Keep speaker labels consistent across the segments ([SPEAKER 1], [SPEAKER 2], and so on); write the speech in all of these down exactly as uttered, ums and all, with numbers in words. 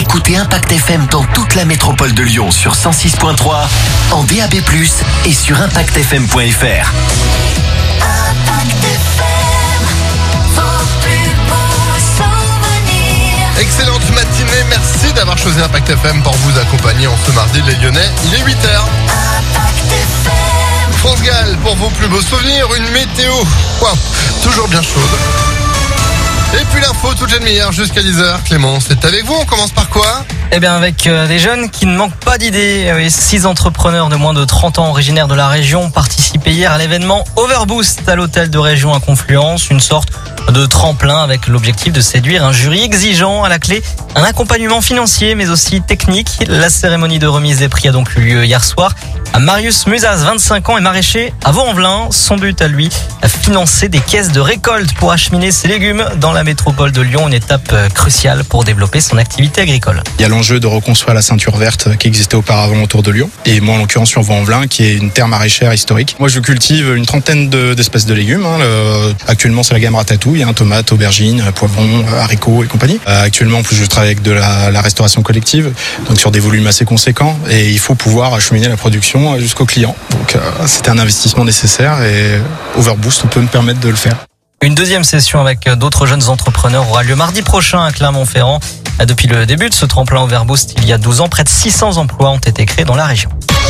[SPEAKER 1] Écoutez Impact F M dans toute la métropole de Lyon sur cent six virgule trois, en D A B plus, et sur impact f m point f r. Impact F M, vos plus beaux souvenirs.
[SPEAKER 2] Excellente matinée, merci d'avoir choisi Impact F M pour vous accompagner en ce mardi les Lyonnais. Il est huit heures.
[SPEAKER 1] Impact F M.
[SPEAKER 2] France Gall pour vos plus beaux souvenirs, une météo, wow, toujours bien chaude. Et puis l'info toute la demi-heure jusqu'à dix heures. Clément, c'est avec vous, on commence par quoi ?
[SPEAKER 3] Eh bien avec euh, des jeunes qui ne manquent pas d'idées. Oui, six entrepreneurs de moins de trente ans originaires de la région ont participé hier à l'événement Overboost à l'hôtel de région à Confluence, une sorte de tremplin avec l'objectif de séduire un jury exigeant. À la clé, un accompagnement financier mais aussi technique. La cérémonie de remise des prix a donc eu lieu hier soir. Marius Musaz, vingt-cinq ans, est maraîcher à Vaux-en-Velin. Son but à lui, financer des caisses de récolte pour acheminer ses légumes dans la métropole de Lyon, une étape cruciale pour développer son activité agricole.
[SPEAKER 4] Il y a l'enjeu de reconstruire la ceinture verte qui existait auparavant autour de Lyon, et moi en l'occurrence sur Vaux-en-Velin qui est une terre maraîchère historique. Moi je cultive une trentaine de, d'espèces de légumes. Hein. Le, actuellement c'est la gamme ratatouille, hein, tomates, aubergines, poivrons, haricots et compagnie. Euh, actuellement en plus je travaille avec de la, la restauration collective, donc sur des volumes assez conséquents, et il faut pouvoir acheminer la production jusqu'au client. Donc euh, c'était un investissement nécessaire et Overboost peut me permettre de le faire.
[SPEAKER 3] Une deuxième session avec d'autres jeunes entrepreneurs aura lieu mardi prochain à Clermont-Ferrand. Depuis le début de ce tremplin Overboost, il y a douze ans, près de six cents emplois ont été créés dans la région.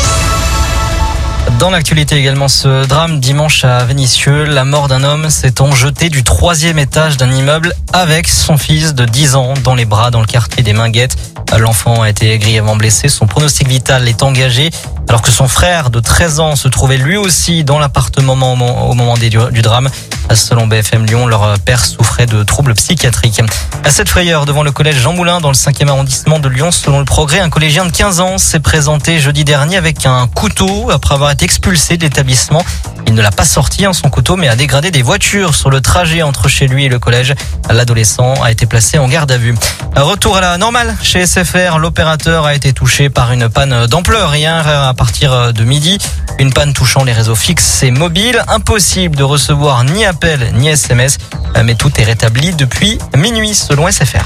[SPEAKER 3] Dans l'actualité également, ce drame dimanche à Vénissieux, la mort d'un homme s'étant jeté du troisième étage d'un immeuble avec son fils de dix ans dans les bras dans le quartier des Minguettes. L'enfant a été grièvement blessé, son pronostic vital est engagé alors que son frère de treize ans se trouvait lui aussi dans l'appartement au moment du drame. Selon B F M Lyon, leur père souffrait de troubles psychiatriques. À cette frayeur devant le collège Jean Moulin dans le cinquième arrondissement de Lyon, selon le Progrès, un collégien de quinze ans s'est présenté jeudi dernier avec un couteau après avoir été expulsé de l'établissement. Il ne l'a pas sorti, hein, son couteau, mais a dégradé des voitures sur le trajet entre chez lui et le collège. L'adolescent a été placé en garde à vue. Retour à la normale chez S F R, l'opérateur a été touché par une panne d'ampleur hier à partir de midi. Une panne touchant les réseaux fixes et mobiles. Impossible de recevoir ni appel ni S M S, mais tout est rétabli depuis minuit selon S F R.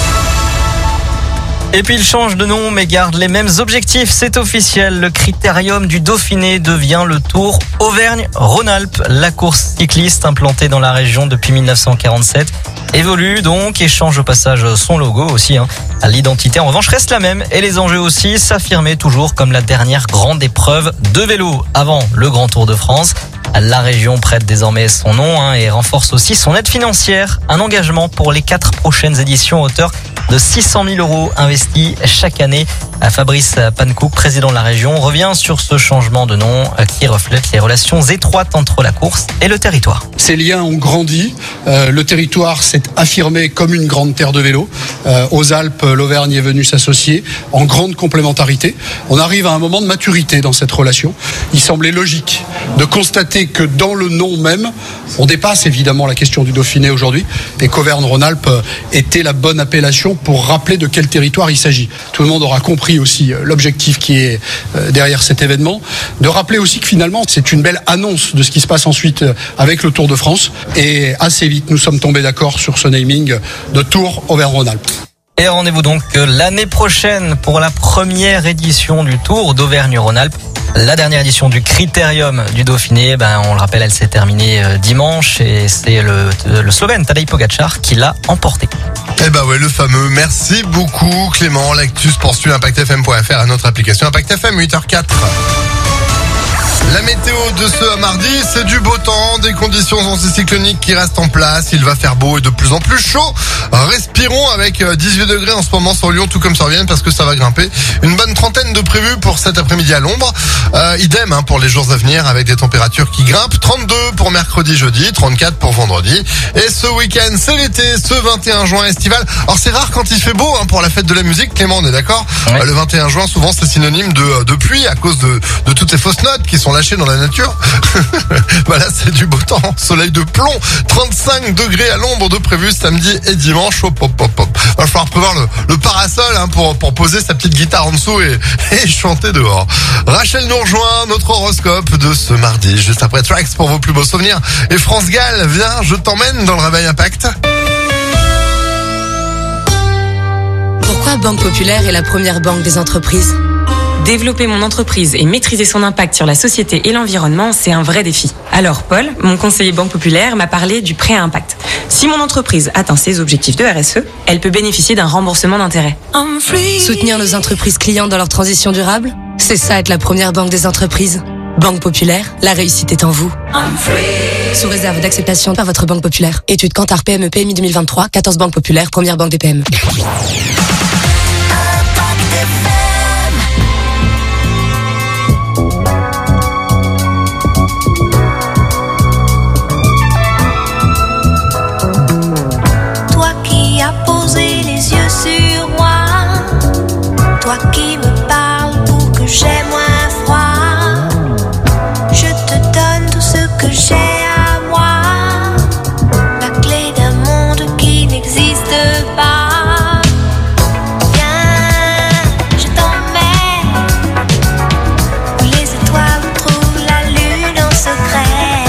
[SPEAKER 3] Et puis il change de nom mais garde les mêmes objectifs, c'est officiel. Le Critérium du Dauphiné devient le Tour Auvergne-Rhône-Alpes. La course cycliste implantée dans la région depuis mille neuf cent quarante-sept évolue donc et change au passage son logo aussi. Hein. L'identité en revanche reste la même et les enjeux aussi, s'affirmer toujours comme la dernière grande épreuve de vélo avant le Grand Tour de France. La région prête désormais son nom hein, et renforce aussi son aide financière. Un engagement pour les quatre prochaines éditions à hauteur de six cent mille euros investis chaque année. Fabrice Pankouk, président de la région, revient sur ce changement de nom qui reflète les relations étroites entre la course et le territoire.
[SPEAKER 5] Ces liens ont grandi. Euh, le territoire s'est affirmé comme une grande terre de vélo. Euh, aux Alpes, l'Auvergne est venue s'associer en grande complémentarité. On arrive à un moment de maturité dans cette relation. Il semblait logique de constater que dans le nom même, on dépasse évidemment la question du Dauphiné aujourd'hui et qu'Auvergne-Rhône-Alpes était la bonne appellation pour rappeler de quel territoire il s'agit. Tout le monde aura compris aussi l'objectif qui est derrière cet événement, de rappeler aussi que finalement c'est une belle annonce de ce qui se passe ensuite avec le Tour de France et assez vite nous sommes tombés d'accord sur ce naming de Tour Auvergne-Rhône-Alpes.
[SPEAKER 3] Et rendez-vous donc l'année prochaine pour la première édition du Tour d'Auvergne-Rhône-Alpes. La dernière édition du Critérium du Dauphiné, ben on le rappelle, elle s'est terminée dimanche et c'est le, le Slovène Tadej Pogačar qui l'a emporté.
[SPEAKER 2] Eh ben ouais, le fameux. Merci beaucoup Clément. L'actu se poursuit, impact f m point f r à notre application Impact F M, huit heures quatre. La météo de ce mardi, c'est du beau temps, des conditions anticycloniques qui restent en place. Il va faire beau et de plus en plus chaud. Respirons avec dix-huit degrés en ce moment sur Lyon, tout comme sur Vienne, parce que ça va grimper. Une bonne trentaine de prévus pour cet après-midi à l'ombre. Euh, idem hein, pour les jours à venir avec des températures qui grimpent. trente-deux pour mercredi, jeudi, trente-quatre pour vendredi. Et ce week-end, c'est l'été, ce vingt et un juin estival. Alors c'est rare quand il fait beau hein, pour la fête de la musique. Clément, on est d'accord ? Ouais. euh, Le vingt et un juin, souvent c'est synonyme de, de pluie à cause de, de toutes ces fausses notes qui sont lâchées dans la nature. Voilà, c'est du beau temps, soleil de plomb, trente-cinq degrés à l'ombre de prévu samedi et dimanche. Hop, hop, hop, hop. Va falloir prévoir le, le parasol hein, pour, pour poser sa petite guitare en dessous et, et chanter dehors. Rachel nous rejoint, notre horoscope de ce mardi, juste après Tracks pour vos plus beaux souvenirs. Et France Gall, viens, je t'emmène dans le Réveil Impact.
[SPEAKER 6] Pourquoi Banque Populaire est la première banque des entreprises ?
[SPEAKER 7] Développer mon entreprise et maîtriser son impact sur la société et l'environnement, c'est un vrai défi. Alors Paul, mon conseiller Banque Populaire, m'a parlé du prêt à impact. Si mon entreprise atteint ses objectifs de R S E, elle peut bénéficier d'un remboursement d'intérêt.
[SPEAKER 6] Soutenir nos entreprises clients dans leur transition durable ? C'est ça être la première banque des entreprises. Banque Populaire, la réussite est en vous. Sous réserve d'acceptation par votre Banque Populaire. Étude Kantar P M E P M I deux mille vingt-trois, quatorze Banque Populaire, première banque des P M E.
[SPEAKER 8] Toi qui as posé les yeux sur moi, toi qui me parles pour que j'aie moins froid, je te donne tout ce que j'ai à moi, la clé d'un monde qui n'existe pas. Viens, je t'emmène où les étoiles trouvent la lune en secret.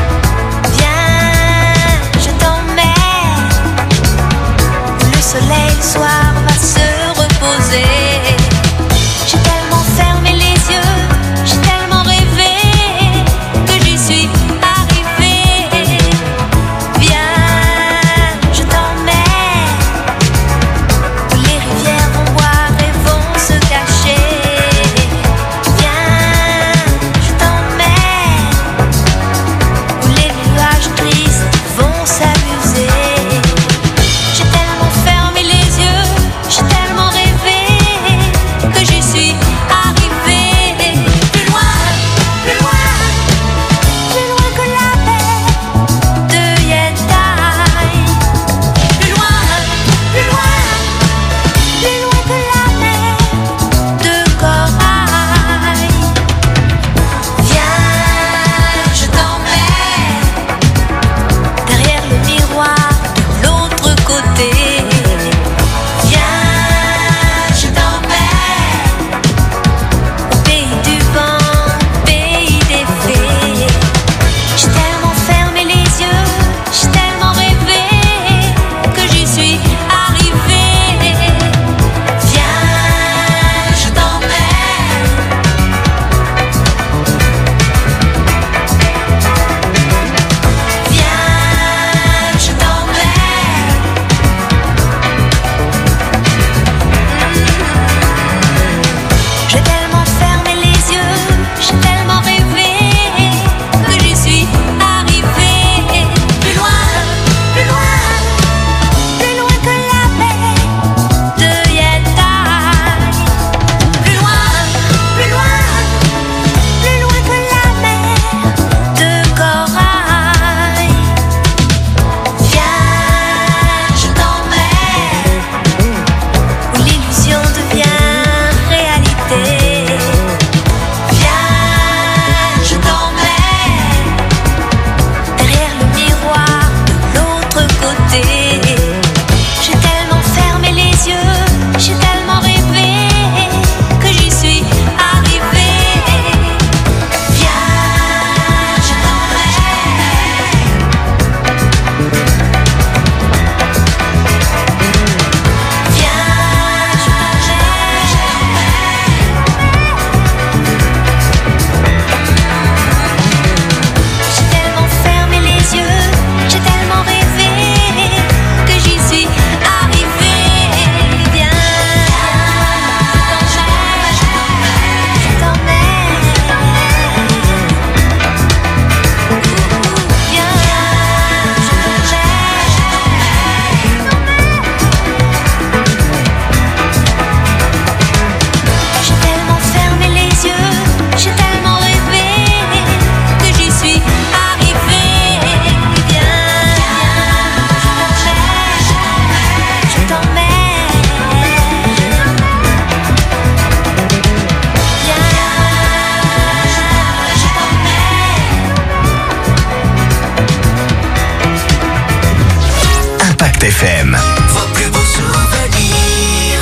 [SPEAKER 8] Viens, je t'emmène où le soleil le soir va se reposer. J'ai tellement fermé les yeux, j'ai tellement rêvé que j'y suis arrivée. Viens, je t'emmène où les rivières vont boire et vont se cacher. Viens, je t'emmène où les nuages tristes vont s'amuser. J'ai tellement fermé les yeux, j'ai tellement rêvé que j'y suis arrivée. Plus loin, plus loin, plus loin que la baie de Yentai. Plus loin, plus loin, plus loin que la mer de corail. Viens, je t'emmène derrière le miroir de l'autre côté. Viens, je t'emmène au pays du vent, pays des fées. J'ai tellement fermé les yeux, j'ai tellement rêvé que j'y suis arrivée. Viens, je t'emmène. Viens, je t'emmène. J'ai tellement fermé les yeux, j'ai tellement rêvé que j'y suis arrivée. Plus loin, plus loin, plus loin que la baie de Yentai. Plus loin, plus loin, plus loin que la mer de corail. Viens, je t'emmène où l'illusion devient réalité. Viens, je t'emmène derrière le miroir de l'autre côté. J'ai tellement fermé les yeux, j'ai tellement rêvé que j'y suis arrivée. Viens, je t'emmène. Viens, je J'ai tellement fermé les yeux, j'ai tellement rêvé que j'y suis arrivée. Viens, je t'emmène. Viens, j'ai tellement fermé les yeux, j'ai tellement rêvé que j'y suis arrivée. Viens, je t'emmène. Viens, je t'emmène.
[SPEAKER 1] Impact F M. Vos plus beaux souvenirs.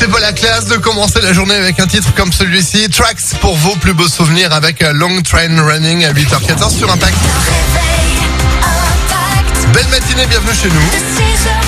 [SPEAKER 2] C'est pas la classe de commencer la journée avec un titre comme celui-ci. Tracks pour vos plus beaux souvenirs avec Long Train Running à huit heures quatorze sur Impact. Belle matinée, bienvenue chez nous.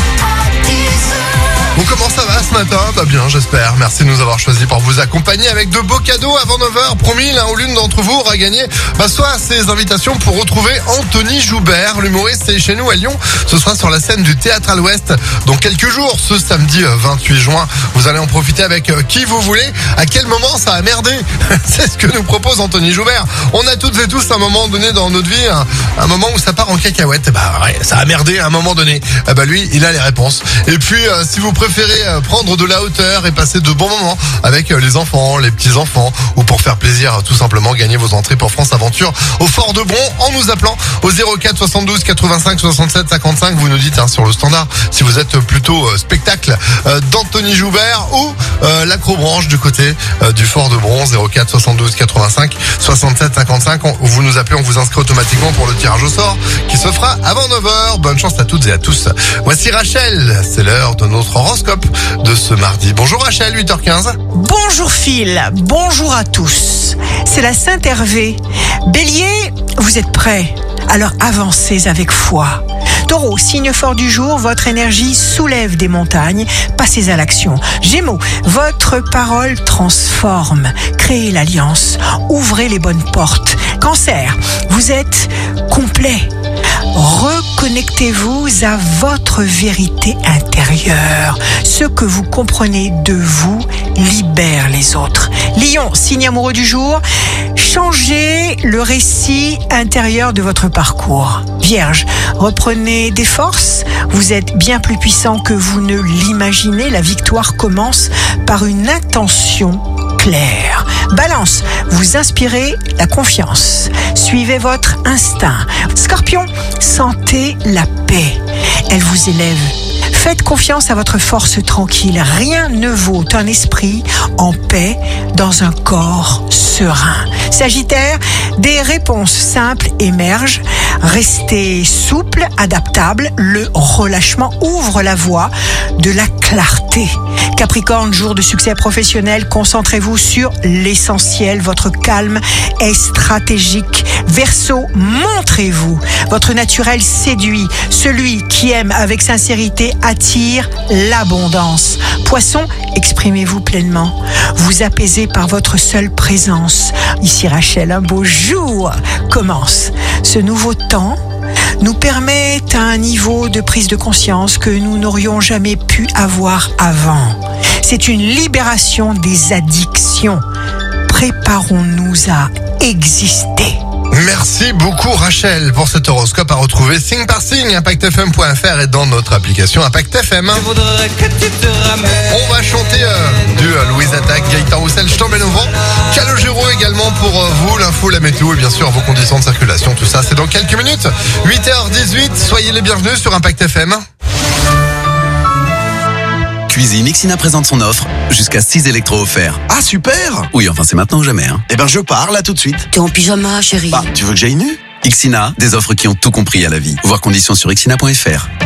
[SPEAKER 2] Bon, comment ça va ce matin? Bah bien, j'espère. Merci de nous avoir choisis pour vous accompagner avec de beaux cadeaux avant neuf heures. Promis, l'un ou l'une d'entre vous aura gagné bah, soit ces invitations pour retrouver Anthony Joubert, l'humoriste, est chez nous à Lyon. Ce sera sur la scène du Théâtre à l'Ouest dans quelques jours, ce samedi vingt-huit juin. Vous allez en profiter avec qui vous voulez. À quel moment ça a merdé? C'est ce que nous propose Anthony Joubert. On a toutes et tous un moment donné dans notre vie, un, un moment où ça part en cacahuète. Bah ouais, ça a merdé à un moment donné. Ah bah lui, il a les réponses. Et puis, euh, si vous préférez prendre de la hauteur et passer de bons moments avec les enfants, les petits-enfants, ou pour faire plaisir, tout simplement gagner vos entrées pour France Aventure au Fort de Bron en nous appelant au zéro quatre soixante-douze quatre-vingt-cinq soixante-sept cinquante-cinq. Vous nous dites hein, sur le standard si vous êtes plutôt euh, spectacle euh, d'Anthony Joubert ou euh, l'acrobranche du côté euh, du Fort de Bron. Zéro quatre soixante-douze quatre-vingt-cinq soixante-sept cinquante-cinq. On, vous nous appelez, on vous inscrit automatiquement pour le tirage au sort qui se fera avant neuf heures. Bonne chance à toutes et à tous. Voici Rachel, c'est l'heure de notre horoscope de ce mardi. Bonjour Rachel, huit heures quinze.
[SPEAKER 9] Bonjour Phil, bonjour à tous. C'est la Sainte Hervé. Bélier, vous êtes prêts? Alors avancez avec foi. Taureau, signe fort du jour, votre énergie soulève des montagnes, passez à l'action. Gémeaux, votre parole transforme, créez l'alliance, ouvrez les bonnes portes. Cancer, vous êtes complet. Reconnectez-vous à votre vérité intérieure. Ce que vous comprenez de vous libère les autres. Lion, signe amoureux du jour, changez le récit intérieur de votre parcours. Vierge, reprenez des forces. Vous êtes bien plus puissant que vous ne l'imaginez. La victoire commence par une intention claire. Balance, vous inspirez la confiance. Suivez votre instinct. Scorpion, sentez la paix. Elle vous élève. Faites confiance à votre force tranquille. Rien ne vaut un esprit en paix dans un corps serein. Sagittaire, des réponses simples émergent. Restez souple, adaptable. Le relâchement ouvre la voie de la clarté. Capricorne, jour de succès professionnel, concentrez-vous sur l'essentiel. Votre calme est stratégique. Verseau, montrez-vous. Votre naturel séduit. Celui qui aime avec sincérité attire l'abondance. Poisson, exprimez-vous pleinement. Vous apaisez par votre seule présence. Ici Rachel, un beau jour commence. Ce nouveau temps nous permet un niveau de prise de conscience que nous n'aurions jamais pu avoir avant. C'est une libération des addictions. Préparons-nous à exister.
[SPEAKER 2] Merci beaucoup Rachel pour cet horoscope à retrouver signe par signe, impact f m point f r et dans notre application Impact F M. On va chanter euh, du euh, Louise Attaque, Gaëtan Roussel, Je t'emmène au vent. Calogero également pour euh, vous, l'info, la météo et bien sûr vos conditions de circulation. Tout ça c'est dans quelques minutes. huit heures dix-huit, soyez les bienvenus sur Impact F M.
[SPEAKER 10] Cuisine, Ixina présente son offre, jusqu'à six électros offerts.
[SPEAKER 11] Ah super!
[SPEAKER 10] Oui, enfin c'est maintenant ou jamais. Hein.
[SPEAKER 11] Eh ben je pars là tout de suite.
[SPEAKER 6] T'es en pyjama, chérie.
[SPEAKER 11] Bah, tu veux que j'aille nu?
[SPEAKER 10] Ixina, des offres qui ont tout compris à la vie. Voir conditions sur ixina point f r.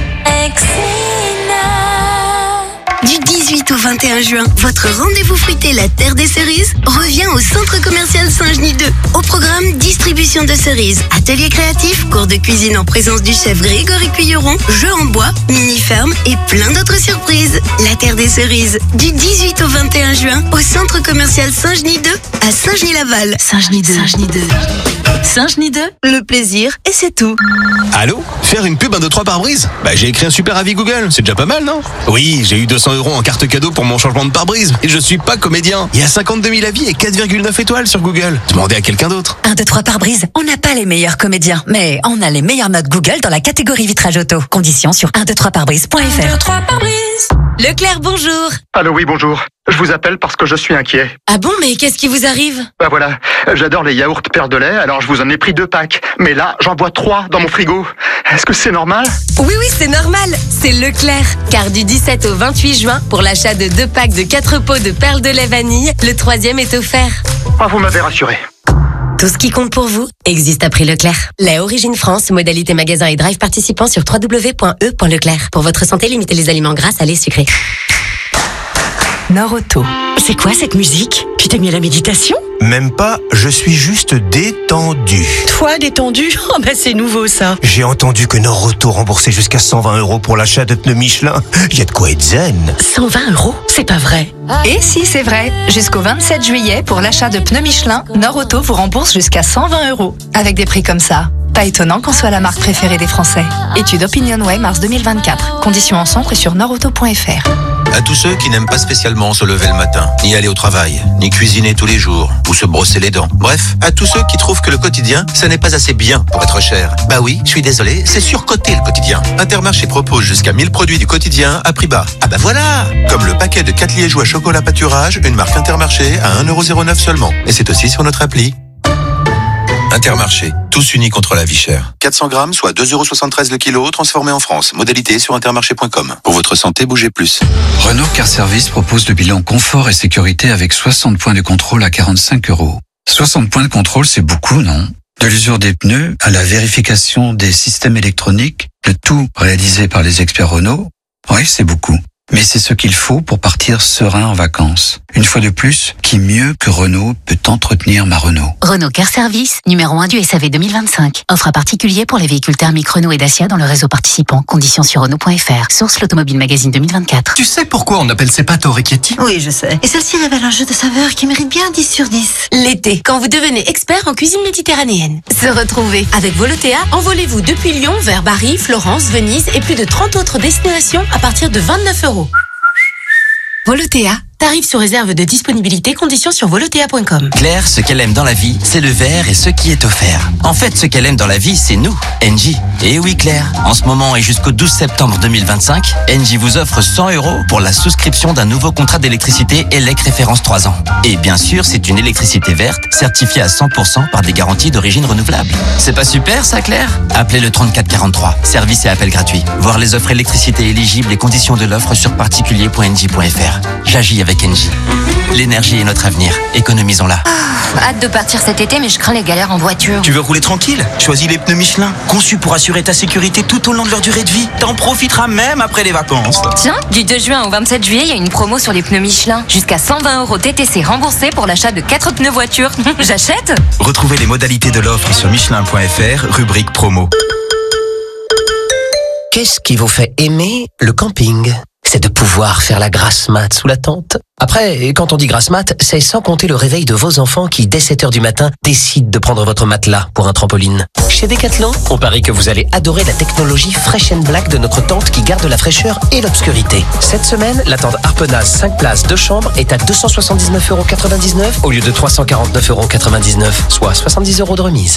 [SPEAKER 12] Du dix-huit au vingt et un juin, votre rendez-vous fruité La Terre des Cerises revient au Centre Commercial Saint-Genis deux. Au programme, distribution de cerises, atelier créatif, cours de cuisine en présence du chef Grégory Cuilleron, jeux en bois, mini-ferme et plein d'autres surprises. La Terre des Cerises, du dix-huit au vingt et un juin, au Centre Commercial Saint-Genis deux, à Saint-Genis-Laval.
[SPEAKER 13] Saint-Genis deux. Saint-Genis deux. Saint-Genis deux, le plaisir et c'est tout.
[SPEAKER 11] Allô? Faire une pub un deux trois pare-brise? Bah j'ai écrit un super avis Google, c'est déjà pas mal, non? Oui, j'ai eu deux cents euros en carte cadeau pour mon changement de pare-brise. Et je suis pas comédien. Il y a cinquante-deux mille avis et quatre virgule neuf étoiles sur Google. Demandez à quelqu'un d'autre.
[SPEAKER 13] un, deux, trois pare-brise. On n'a pas les meilleurs comédiens, mais on a les meilleures notes Google dans la catégorie vitrage auto. Conditions sur un, deux, trois pare-brise point f r.
[SPEAKER 7] un, deux, trois pare-brise.
[SPEAKER 13] Leclerc, bonjour.
[SPEAKER 14] Allô, oui, bonjour. Je vous appelle parce que je suis inquiet.
[SPEAKER 6] Ah bon, mais qu'est-ce qui vous arrive?
[SPEAKER 14] Bah voilà, j'adore les yaourts Père de lait, alors je vous en ai pris deux packs. Mais là, j'en bois trois dans mon frigo. Est-ce que c'est normal?
[SPEAKER 6] Oui, oui, c'est normal. C'est Leclerc. Car du dix-sept au vingt-huit juin, pour l'achat de deux packs de quatre pots de perles de lait vanille, le troisième est offert.
[SPEAKER 14] Ah, vous m'avez rassuré.
[SPEAKER 6] Tout ce qui compte pour vous existe à prix Leclerc. Lait Origine France, modalité magasin et drive participant sur w w w point e point leclerc. Pour votre santé, limitez les aliments gras, salés, sucrés.
[SPEAKER 15] Nord-Auto.
[SPEAKER 16] C'est quoi cette musique? Tu t'es mis à la méditation?
[SPEAKER 17] Même pas, je suis juste détendu.
[SPEAKER 16] Toi, détendu? Oh bah c'est nouveau ça.
[SPEAKER 17] J'ai entendu que Nord-Auto remboursait jusqu'à cent vingt euros pour l'achat de pneus Michelin. Il y a de quoi être zen.
[SPEAKER 16] cent vingt euros? C'est pas vrai.
[SPEAKER 15] Et si, c'est vrai. Jusqu'au vingt-sept juillet, pour l'achat de pneus Michelin, Nord-Auto vous rembourse jusqu'à cent vingt euros. Avec des prix comme ça. Pas étonnant qu'on soit la marque préférée des Français. Étude OpinionWay mars deux mille vingt-quatre. Conditions en centre et sur nordauto point f r.
[SPEAKER 18] À tous ceux qui n'aiment pas spécialement se lever le matin, ni aller au travail, ni cuisiner tous les jours, ou se brosser les dents. Bref, à tous ceux qui trouvent que le quotidien, ça n'est pas assez bien pour être cher. Bah oui, je suis désolé, c'est surcoté le quotidien. Intermarché propose jusqu'à mille produits du quotidien à prix bas. Ah bah voilà! Comme le paquet de quatre liégeois chocolat pâturage, une marque Intermarché à un euro zéro neuf seulement. Et c'est aussi sur notre appli. Intermarché, tous unis contre la vie chère. quatre cents grammes, soit deux euros soixante-treize le kilo, transformé en France. Modalité sur intermarché point com. Pour votre santé, bougez plus.
[SPEAKER 19] Renault Car Service propose le bilan confort et sécurité avec soixante points de contrôle à quarante-cinq euros. soixante points de contrôle, c'est beaucoup, non? De l'usure des pneus à la vérification des systèmes électroniques, le tout réalisé par les experts Renault. Oui, c'est beaucoup. Mais c'est ce qu'il faut pour partir serein en vacances. Une fois de plus, qui mieux que Renault peut entretenir ma Renault?
[SPEAKER 20] Renault Car Service, numéro un du S A V deux mille vingt-cinq. Offre à particulier pour les véhicules thermiques Renault et Dacia dans le réseau participant. Conditions sur Renault point f r. Source l'Automobile Magazine deux mille vingt-quatre.
[SPEAKER 21] Tu sais pourquoi on appelle ces pâtes orecchietti?
[SPEAKER 22] Oui, je sais. Et celle-ci révèle un jeu de saveurs qui mérite bien dix sur dix.
[SPEAKER 6] L'été, quand vous devenez expert en cuisine méditerranéenne. Se retrouver. Avec Volotea, envolez-vous depuis Lyon vers Bari, Florence, Venise et plus de trente autres destinations à partir de vingt-neuf euros. Volotea, tarif sous réserve de disponibilité, conditions sur volotea point com.
[SPEAKER 23] Claire, ce qu'elle aime dans la vie, c'est le verre et ce qui est offert. En fait, ce qu'elle aime dans la vie, c'est nous, Engie. Et oui Claire, en ce moment et jusqu'au douze septembre deux mille vingt-cinq, Engie vous offre cent euros pour la souscription d'un nouveau contrat d'électricité E L E C référence trois ans. Et bien sûr, c'est une électricité verte, certifiée à cent pour cent par des garanties d'origine renouvelable. C'est pas super ça Claire? Appelez le trente-quatre quarante-trois, service et appel gratuit. Voir les offres électricité éligibles et conditions de l'offre sur particulier point engie point f r. J'agis avec Engie. L'énergie est notre avenir, économisons-la.
[SPEAKER 20] Oh, hâte de partir cet été, mais je crains les galères en voiture.
[SPEAKER 11] Tu veux rouler tranquille? Choisis les pneus Michelin, conçus pour assurer ta sécurité tout au long de leur durée de vie. T'en profiteras même après les vacances.
[SPEAKER 20] Tiens, du deux juin au vingt-sept juillet, il y a une promo sur les pneus Michelin. Jusqu'à cent vingt euros T T C remboursés pour l'achat de quatre pneus voiture. J'achète?
[SPEAKER 11] Retrouvez les modalités de l'offre sur michelin point f r, rubrique promo.
[SPEAKER 24] Qu'est-ce qui vous fait aimer le camping? C'est de pouvoir faire la grasse mat sous la tente. Après, quand on dit grasse mat, c'est sans compter le réveil de vos enfants qui, dès sept heures du matin, décident de prendre votre matelas pour un trampoline. Chez Decathlon, on parie que vous allez adorer la technologie Fresh and Black de notre tente qui garde la fraîcheur et l'obscurité. Cette semaine, la tente Harpenaz cinq places deux chambres est à deux cent soixante-dix-neuf euros quatre-vingt-dix-neuf au lieu de trois cent quarante-neuf euros quatre-vingt-dix-neuf, soit soixante-dix euros de remise.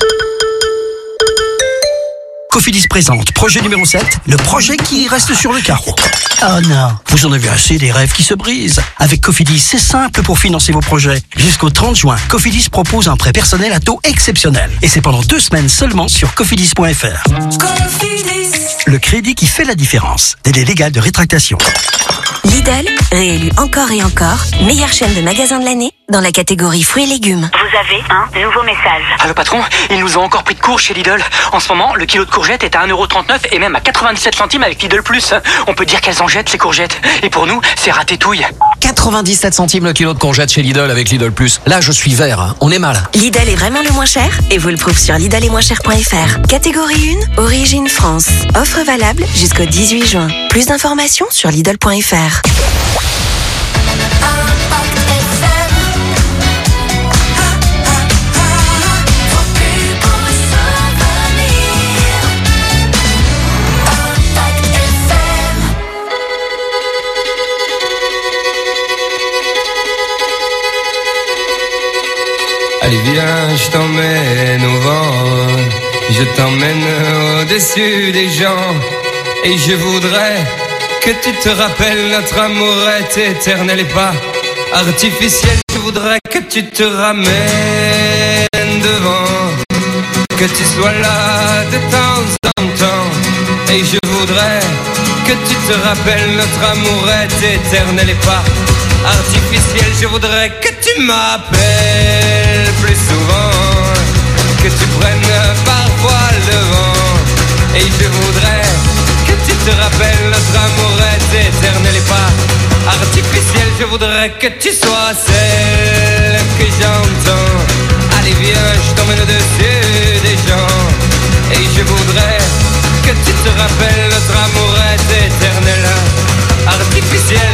[SPEAKER 25] Cofidis présente projet numéro sept, le projet qui reste sur le carreau. Oh non, vous en avez assez des rêves qui se brisent. Avec Cofidis, c'est simple pour financer vos projets. Jusqu'au trente juin, Cofidis propose un prêt personnel à taux exceptionnel. Et c'est pendant deux semaines seulement sur cofidis point f r. Cofidis. Le crédit qui fait la différence. Délai légal de rétractation.
[SPEAKER 12] Lidl, réélu encore et encore, meilleure chaîne de magasins de l'année dans la catégorie fruits et légumes.
[SPEAKER 26] Vous avez un nouveau message.
[SPEAKER 27] Allô patron, ils nous ont encore pris de court chez Lidl. En ce moment, le kilo de courgettes est à un euro trente-neuf et même à quatre-vingt-dix-sept centimes avec Lidl Plus. On peut dire qu'elles en jettent les courgettes. Et pour nous, c'est ratétouille.
[SPEAKER 28] quatre-vingt-dix-sept centimes le kilo de courgettes chez Lidl avec Lidl Plus. Là, je suis vert, hein. On est mal.
[SPEAKER 12] Lidl est vraiment le moins cher et vous le prouve sur lidl et moins cher point f r. Catégorie un, origine France. Offre valable jusqu'au dix-huit juin. Plus d'informations sur lidl point f r.
[SPEAKER 29] Allez viens, je t'emmène au vent, je t'emmène au-dessus des gens, et je voudrais que tu te rappelles notre amour est éternel et pas artificiel. Je voudrais que tu te ramènes devant, que tu sois là de temps en temps, et je voudrais que tu te rappelles notre amour est éternel et pas artificiel. Je voudrais que tu m'appelles plus souvent, que tu prennes parfois le vent, et je voudrais que tu te rappelles notre amour est éternel et pas artificiel. je voudrais que tu sois celle que j'entends. Allez viens, je t'emmène au-dessus des gens. Et je voudrais que tu te rappelles notre amour est éternel, artificiel.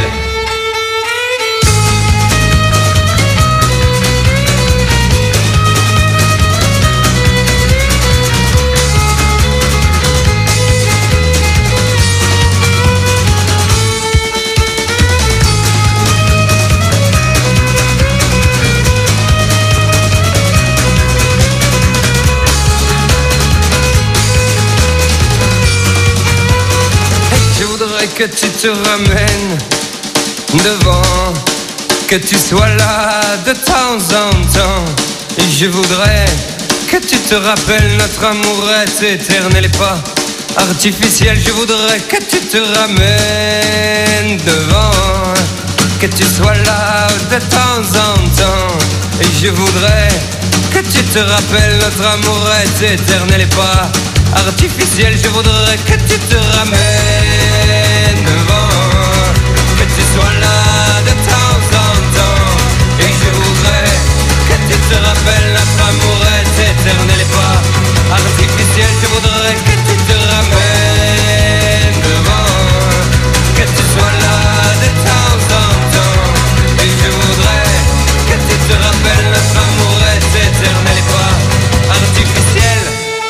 [SPEAKER 29] Que tu te ramènes devant, que tu sois là de temps en temps. Et je voudrais que tu te rappelles notre amour est éternel et pas artificiel. Je voudrais que tu te ramènes devant, que tu sois là de temps en temps. Et je voudrais que tu te rappelles notre amour est éternel et pas artificiel. Je voudrais que tu te ramènes devant, que tu sois là de temps en temps. Et je voudrais que tu te rappelles notre amour est éternel et pas artificiel. Je voudrais que tu te ramènes devant, que tu sois là de temps en temps. Et je voudrais que tu te rappelles notre amour est éternel et pas artificiel.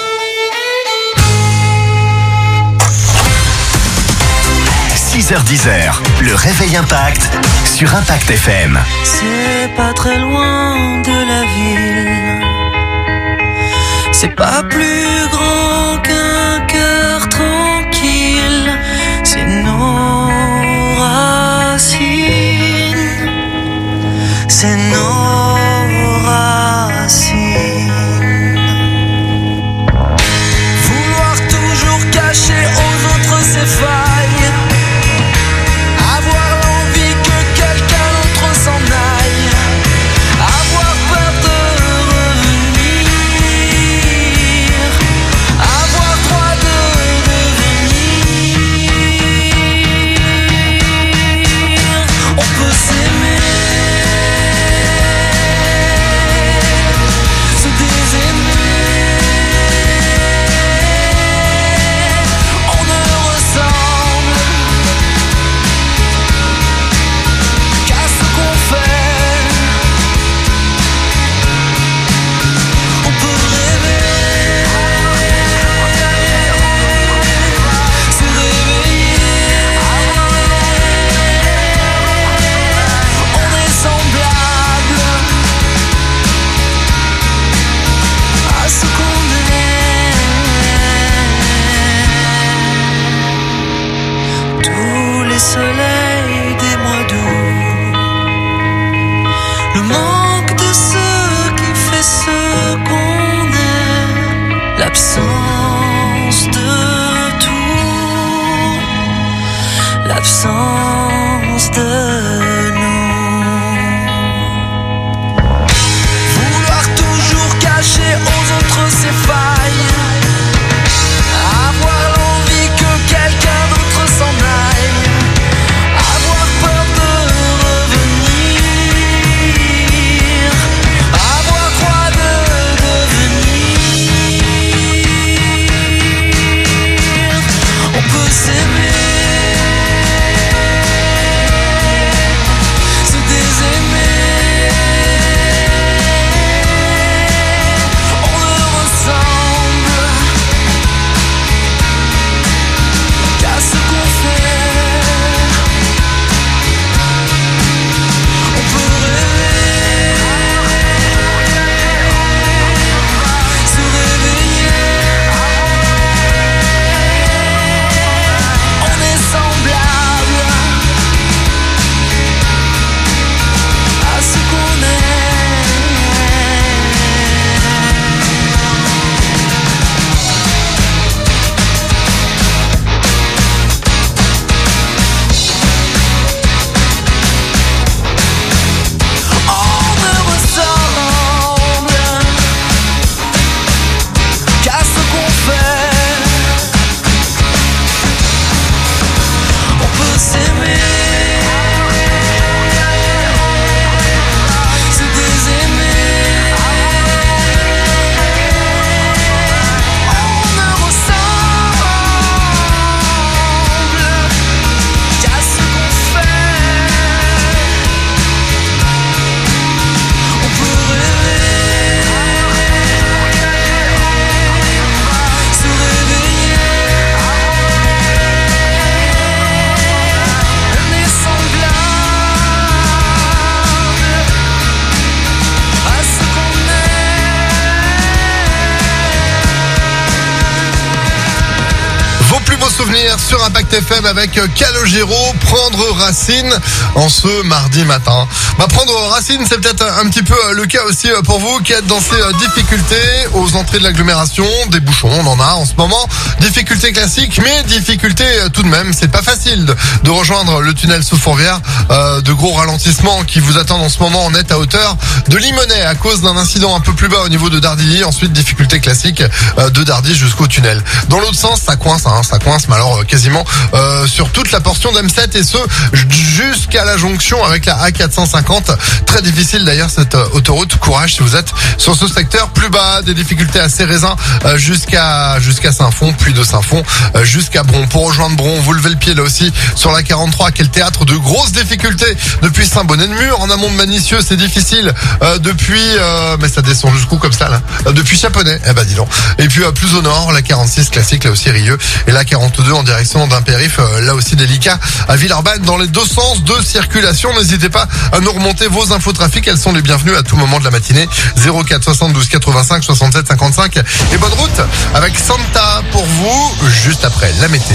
[SPEAKER 1] six heures dix, le réveil Impact sur Impact F M.
[SPEAKER 2] C'est pas très loin de la ville, c'est pas plus grand qu'un cœur tranquille, c'est nos racines, c'est nos racines. Vouloir toujours cacher aux autres ses failles, avoir l'envie que quelqu'un d'autre s'en aille, avoir peur de revenir, avoir droit de devenir. On peut s'aimer, se désaimer, on ne ressemble qu'à ce qu'on fait. On peut rêver, se réveiller, on est semblable à ce qu'on est. Tous les soleils des mois d'août, le manque de ce qui fait ce qu'on est, l'absence de tout, l'absence de nous. Vouloir toujours cacher aux autres ses failles, avoir l'envie que quelqu'un d'autre s'en aille, avoir peur de revenir, avoir droit de devenir. On peut s'aimer,
[SPEAKER 3] Amir sur Impact F M avec Calogero, prendre racine en ce mardi matin. Bah, prendre racine, c'est peut-être un petit peu le cas aussi pour vous qui êtes dans ces difficultés aux entrées de l'agglomération, des bouchons, on en a en ce moment. Difficultés classiques, mais difficultés tout de même. C'est pas facile de, de rejoindre le tunnel sous Fourvière. Euh, de gros ralentissements qui vous attendent en ce moment. On est à hauteur de Limonest à cause d'un incident un peu plus bas au niveau de Dardilly. Ensuite, difficulté classique euh, de Dardy jusqu'au tunnel. Dans l'autre sens, ça coince, hein, ça coince, mais alors euh, quasiment euh, sur toute la portion d'M sept et ce jusqu'à la jonction avec la A quatre cent cinquante. Très difficile d'ailleurs cette euh, autoroute. Courage si vous êtes sur ce secteur. Plus bas, des difficultés à Cérézin euh, jusqu'à jusqu'à Saint-Fond, puis de Saint-Fond euh, jusqu'à Bron. Pour rejoindre Bron, vous levez le pied là aussi sur la quarante-trois, quel théâtre de grosses difficultés depuis Saint-Bonnet-de-Mur. En amont de Manicieux, c'est difficile euh, depuis euh, mais ça descend jusqu'où comme ça là euh, depuis Chaponnet. Eh ben dis donc. Et puis euh, plus au nord, la quarante-six classique là aussi Rieux et la quarante-deux en direction d'un périph euh, là aussi délicat à Villeurbanne dans les deux sens de circulation. N'hésitez pas à nous remonter vos infos trafic, elles sont les bienvenues à tout moment de la matinée. zéro quatre soixante-douze quatre-vingt-cinq soixante-sept cinquante-cinq et bonne route avec Santa pour vous juste après la météo.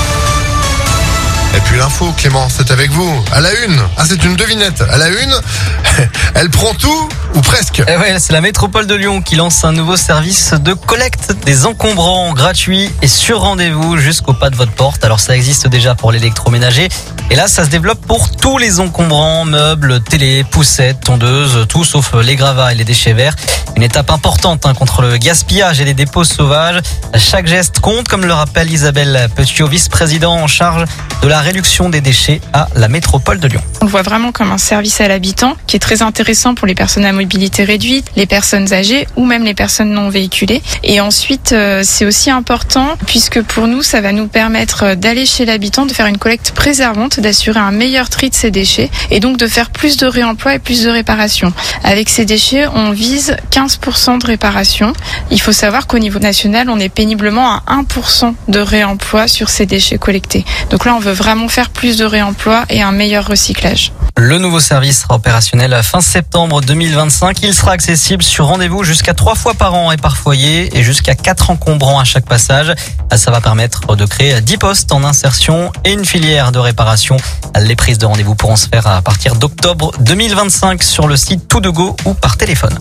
[SPEAKER 3] Et puis l'info, Clément, c'est avec vous. À la une. Ah, c'est une devinette. À la une, elle prend tout ou presque.
[SPEAKER 4] Et ouais, c'est la métropole de Lyon qui lance un nouveau service de collecte des encombrants gratuit et sur rendez-vous jusqu'au pas de votre porte. Alors ça existe déjà pour l'électroménager. Et là, ça se développe pour tous les encombrants, meubles, télé, poussettes, tondeuses, tout sauf les gravats et les déchets verts. Une étape importante hein, contre le gaspillage et les dépôts sauvages. Chaque geste compte, comme le rappelle Isabelle Petiot, vice-président en charge de la réduction des déchets à la métropole de Lyon.
[SPEAKER 5] On le voit vraiment comme un service à l'habitant qui est très intéressant pour les personnes à mobilité réduite, les personnes âgées ou même les personnes non véhiculées. Et ensuite, euh, c'est aussi important puisque pour nous, ça va nous permettre d'aller chez l'habitant, de faire une collecte préservante, d'assurer un meilleur tri de ses déchets et donc de faire plus de réemploi et plus de réparation. Avec ces déchets, on vise quinze pour cent de réparation. Il faut savoir qu'au niveau national, on est péniblement à un pour cent de réemploi sur ces déchets collectés. Donc là, on veut vraiment faire plus de réemploi et un meilleur recyclage.
[SPEAKER 4] Le nouveau service sera opérationnel à fin septembre deux mille vingt-cinq. Il sera accessible sur rendez-vous jusqu'à trois fois par an et par foyer et jusqu'à quatre encombrants à chaque passage. Ça va permettre de créer dix postes en insertion et une filière de réparation. Les prises de rendez-vous pourront se faire à partir d'octobre deux mille vingt-cinq sur le site To deux Go ou par téléphone.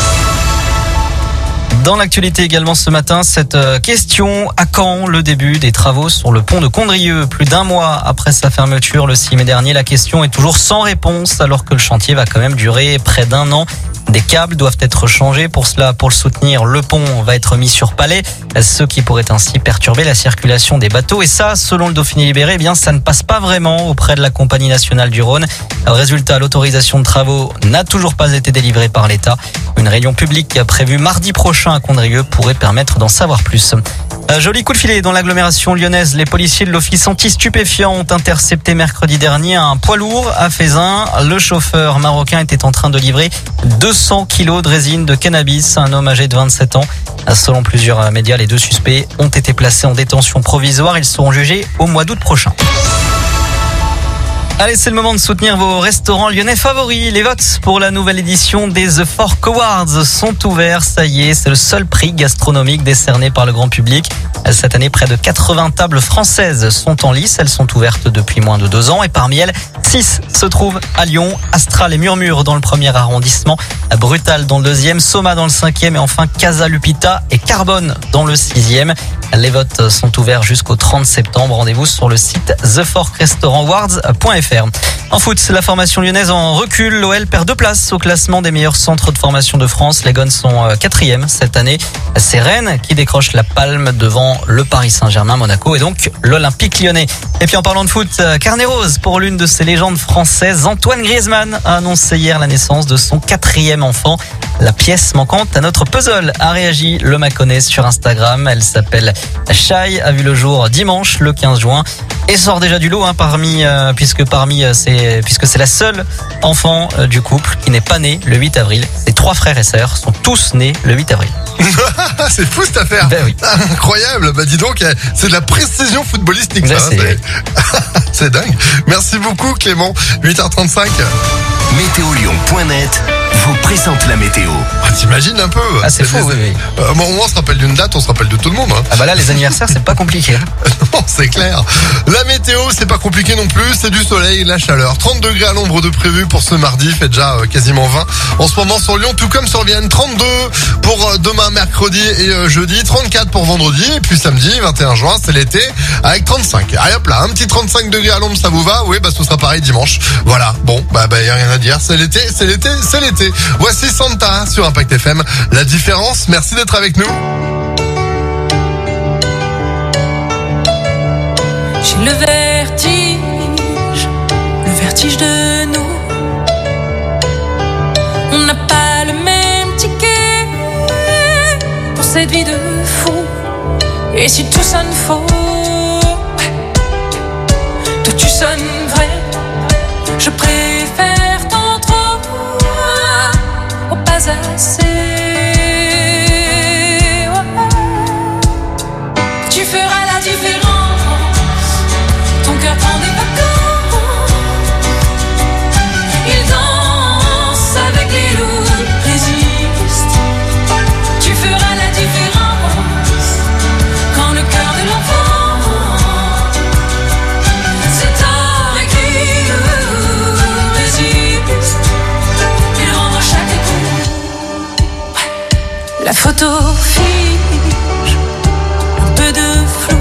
[SPEAKER 4] Dans l'actualité également ce matin, cette question, à quand le début des travaux sur le pont de Condrieu? Plus d'un mois après sa fermeture le six mai dernier, la question est toujours sans réponse alors que le chantier va quand même durer près d'un an. Des câbles doivent être changés. Pour cela, pour le soutenir, le pont va être mis sur palets, ce qui pourrait ainsi perturber la circulation des bateaux. Et ça, selon le Dauphiné Libéré, eh bien, ça ne passe pas vraiment auprès de la Compagnie nationale du Rhône. Résultat, l'autorisation de travaux n'a toujours pas été délivrée par l'État. Une réunion publique prévue mardi prochain à Condrieu pourrait permettre d'en savoir plus. Un joli coup de filet dans l'agglomération lyonnaise. Les policiers de l'office anti-stupéfiants ont intercepté mercredi dernier un poids lourd à Faisin. Le chauffeur marocain était en train de livrer deux cents kilos de résine de cannabis à un homme âgé de vingt-sept ans. Selon plusieurs médias, les deux suspects ont été placés en détention provisoire. Ils seront jugés au mois d'août prochain. Allez, c'est le moment de soutenir vos restaurants lyonnais favoris. Les votes pour la nouvelle édition des The Fork Awards sont ouverts. Ça y est, c'est le seul prix gastronomique décerné par le grand public. Cette année, près de quatre-vingts tables françaises sont en lice. Elles sont ouvertes depuis moins de deux ans et parmi elles, six se trouvent à Lyon. Astral et Murmure dans le premier arrondissement, Brutal dans le deuxième, Soma dans le cinquième et enfin Casa Lupita et Carbone dans le sixième. Les votes sont ouverts jusqu'au trente septembre. Rendez-vous sur le site the fork restaurant awards point f r. En foot, la formation lyonnaise en recul. L'O L perd deux places au classement des meilleurs centres de formation de France. Les Gones sont quatrième cette année. C'est Rennes qui décroche la palme devant le Paris Saint-Germain, Monaco et donc l'Olympique lyonnais. Et puis en parlant de foot, carnet rose pour l'une de ses légendes françaises. Antoine Griezmann a annoncé hier la naissance de son quatrième enfant. La pièce manquante à notre puzzle a réagi le Mâconnais sur Instagram. Elle s'appelle Shai, a vu le jour dimanche le quinze juin et sort déjà du lot hein, parmi euh, puisque parmi euh, c'est puisque c'est la seule enfant euh, du couple qui n'est pas née le huit avril. Ses trois frères et sœurs sont tous nés le huit avril.
[SPEAKER 3] C'est fou cette affaire.
[SPEAKER 4] Ben oui.
[SPEAKER 3] Incroyable. Bah dis donc, c'est de la précision footballistique ça.
[SPEAKER 4] Ben, c'est...
[SPEAKER 3] c'est dingue. Merci beaucoup Clément. huit heures trente-cinq.
[SPEAKER 1] météo lyon point net vous présente la météo.
[SPEAKER 3] Ah, t'imagines un peu.
[SPEAKER 4] Ah, c'est fou, oui, oui.
[SPEAKER 3] Euh, au moment où on se rappelle d'une date, on se rappelle de tout le monde. Hein.
[SPEAKER 4] Ah bah là, les anniversaires, c'est pas compliqué.
[SPEAKER 3] Non, c'est clair. La météo, c'est pas compliqué non plus. C'est du soleil et de la chaleur. trente degrés à l'ombre de prévu pour ce mardi. Fait déjà euh, quasiment vingt en ce moment sur Lyon, tout comme sur Vienne. trente-deux pour euh, demain, mercredi et euh, jeudi. trente-quatre pour vendredi. Et puis samedi, vingt et un juin, c'est l'été avec trente-cinq. Allez hop là, un petit trente-cinq degrés à l'ombre, ça vous va? Oui, bah ce sera pareil dimanche. Voilà. Bon, bah, bah y a rien à dire. C'est l'été, c'est l'été, c'est l'été. Voici Santa sur Impact F M. La différence. Merci d'être avec nous.
[SPEAKER 7] J'ai le vertige, le vertige de nous. On n'a pas le même ticket pour cette vie de fou. Et si tout sonne faux, toi tu sonnes vrai. Je préfère tant trop au pas assez. Tu feras la différence. Ton cœur prend des vacances. Il danse avec les loups, résiste. Tu feras la différence. Quand le cœur de l'enfant c'est tard écrit, résiste. Il rend à chaque coup. La photo fige, un peu de flou.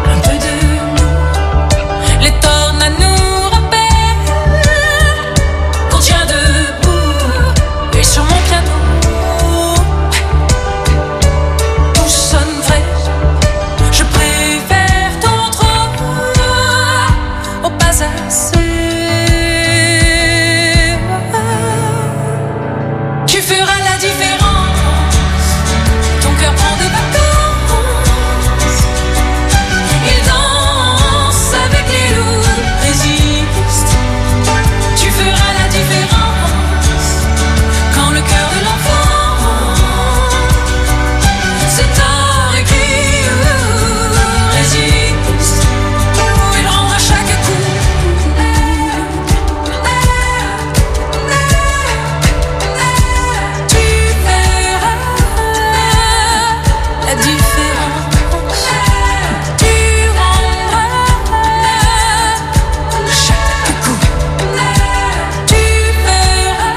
[SPEAKER 7] Les tornades nous rappellent qu'on tient debout. Et sur mon piano, tout sonne vrai. Je préfère ton trop au pas assez. Tu feras la différence. Ton cœur prend des vacances. Il danse avec les loups, résiste. Tu feras la différence. Quand le cœur de l'enfant c'est tard écrit, résiste. Il rend à chaque coup. Tu feras la différence. Tu rendras chaque coup. Tu feras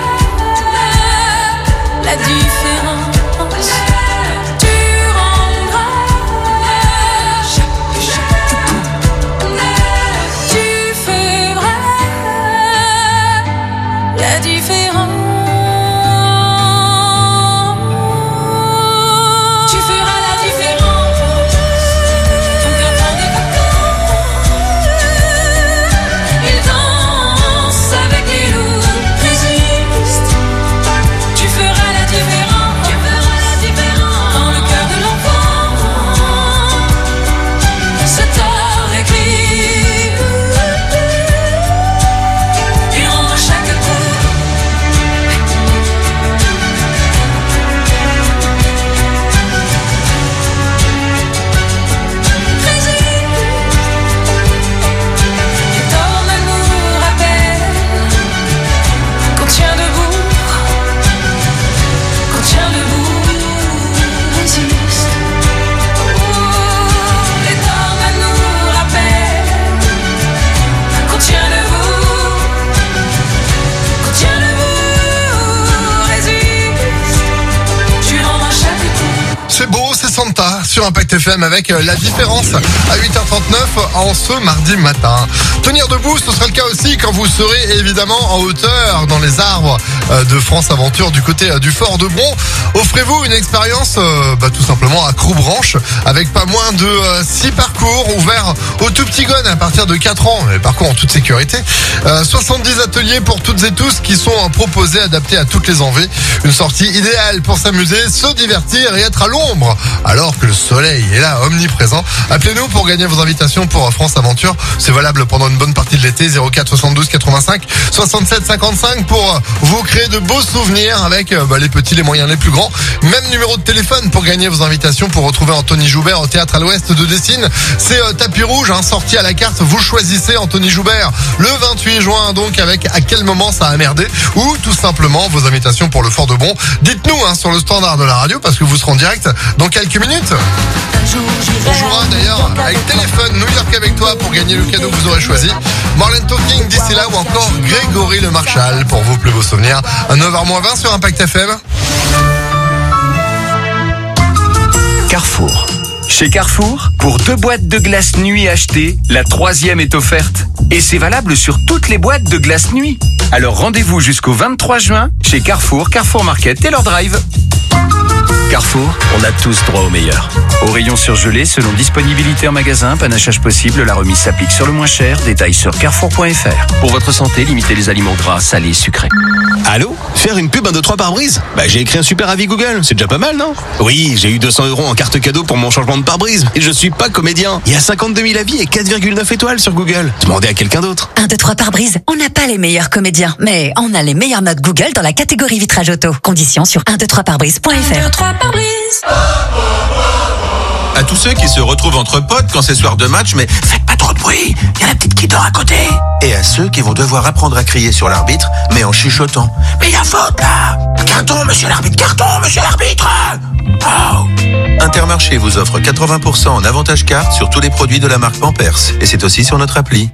[SPEAKER 7] la différence. Tu rendras chaque, chaque coup. Tu feras la différence. Tu feras la différence. Ton cœur prend des vacances. Il danse avec les loups, résiste. Tu feras la différence. Tu feras la différence. Quand le cœur de l'enfant c'est tard écrit. Il rend à chaque coup. Les tornades nous rappellent qu'on tient debout, qu'on tient debout, résiste. Les tornades nous rappellent qu'on tient debout, qu'on tient debout, résiste. Tu rends à chaque coup.
[SPEAKER 3] C'est beau, c'est Santa sur Impact F M avec euh, la différence à huit heures trente-neuf en ce mardi matin. Tenir debout, ce sera le cas aussi quand vous serez évidemment en hauteur dans les arbres euh, de France Aventure du côté euh, du Fort de Bron. Offrez-vous une expérience euh, bah, tout simplement à Croubranche avec pas moins de euh, six parcours ouverts aux tout petits gones à partir de quatre ans. Les parcours en toute sécurité. Euh, soixante-dix ateliers pour toutes et tous qui sont euh, proposés, adaptés à toutes les envies. Une sortie idéale pour s'amuser, se divertir et être à l'ombre alors que le soleil est là, omniprésent. Appelez-nous pour gagner vos invitations pour France Aventure. C'est valable pendant une bonne partie de l'été. modalité zéro quatre soixante-douze quatre-vingt-cinq soixante-sept cinquante-cinq pour vous créer de beaux souvenirs avec bah, les petits, les moyens, les plus grands. Même numéro de téléphone pour gagner vos invitations pour retrouver Anthony Joubert au théâtre à l'ouest de Dessines. C'est euh, tapis rouge, hein, sorti à la carte. Vous choisissez Anthony Joubert le vingt-huit juin, donc avec à quel moment ça a merdé, ou tout simplement vos invitations pour le Fort de Bon. Dites-nous hein, sur le standard de la radio parce que vous serez en direct dans quelques minutes. On jouera d'ailleurs avec Téléphone New York avec toi pour gagner le cadeau que vous aurez choisi. Marlène Talking d'ici là ou encore Grégory Le Marchal pour vos plus beaux souvenirs. À neuf heures moins vingt sur Impact F M.
[SPEAKER 8] Carrefour. Chez Carrefour, pour deux boîtes de glace nuit achetées, la troisième est offerte. Et c'est valable sur toutes les boîtes de glace nuit. Alors rendez-vous jusqu'au vingt-trois juin chez Carrefour, Carrefour Market et leur drive. Carrefour, on a tous droit au meilleur. Au rayon surgelé, selon disponibilité en magasin, panachage possible, la remise s'applique sur le moins cher. Détails sur carrefour point f r. Pour votre santé, limitez les aliments gras, salés, sucrés.
[SPEAKER 11] Allô? Faire une pub un deux trois pare-brise? Bah j'ai écrit un super avis Google, c'est déjà pas mal, non? Oui, j'ai eu deux cents euros en carte cadeau pour mon changement de pare-brise. Et je suis pas comédien. Il y a cinquante-deux mille avis et quatre virgule neuf étoiles sur Google. Demandez à quelqu'un d'autre.
[SPEAKER 9] un, deux, trois pare-brise. On n'a pas les meilleurs comédiens, mais on a les meilleures notes Google dans la catégorie vitrage auto. Conditions sur un, deux, trois pare-brise point f r.
[SPEAKER 10] un, deux, trois pare-brise.
[SPEAKER 13] À tous ceux qui se retrouvent entre potes quand c'est soir de match, mais faites pas trop de bruit, il y a la petite qui dort à côté. Et à ceux qui vont devoir apprendre à crier sur l'arbitre, mais en chuchotant. Mais il y a faute là! Carton, monsieur l'arbitre, carton, monsieur l'arbitre! Oh! Intermarché vous offre quatre-vingts pour cent en avantage carte sur tous les produits de la marque Pampers. Et c'est aussi sur notre appli.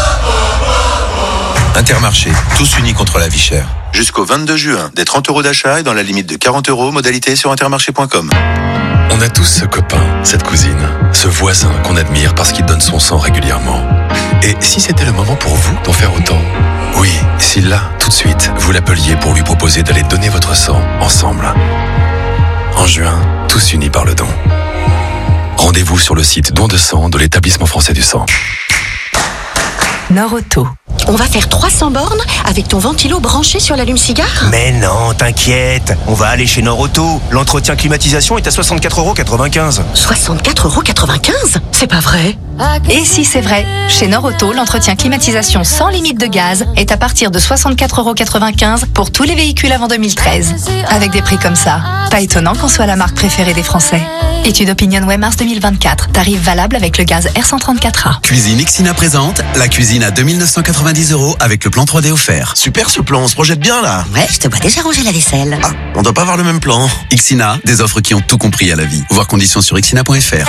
[SPEAKER 13] Intermarché, tous unis contre la vie chère. Jusqu'au vingt-deux juin, des trente euros d'achat et dans la limite de quarante euros, modalité sur intermarché point com.
[SPEAKER 14] On a tous ce copain, cette cousine, ce voisin qu'on admire parce qu'il donne son sang régulièrement. Et si c'était le moment pour vous d'en faire autant? Oui, si là, tout de suite, vous l'appeliez pour lui proposer d'aller donner votre sang ensemble. En juin, tous unis par le don. Rendez-vous sur le site don de sang de l'Établissement français du sang.
[SPEAKER 9] Norauto.
[SPEAKER 22] On va faire trois cents bornes avec ton ventilo branché sur l'allume-cigare?
[SPEAKER 15] Mais non, t'inquiète, on va aller chez Norauto. L'entretien climatisation est à soixante-quatre euros quatre-vingt-quinze.
[SPEAKER 22] soixante-quatre euros quatre-vingt-quinze? C'est pas vrai.
[SPEAKER 9] Et si c'est vrai, chez Norauto, l'entretien climatisation sans limite de gaz est à partir de soixante-quatre euros quatre-vingt-quinze pour tous les véhicules avant deux mille treize. Avec des prix comme ça, pas étonnant qu'on soit la marque préférée des Français. Étude Opinionway mars deux mille vingt-quatre. Tarif valable avec le gaz R cent trente-quatre A.
[SPEAKER 16] Cuisine Ixina présente la cuisine à deux mille neuf cent quatre-vingt-dix euros avec le plan trois D offert.
[SPEAKER 15] Super ce plan, on se projette bien là.
[SPEAKER 22] Ouais, je te vois déjà ranger la vaisselle.
[SPEAKER 15] Ah, on doit pas avoir le même plan.
[SPEAKER 16] Ixina, des offres qui ont tout compris à la vie. Voir conditions sur ixina point f r.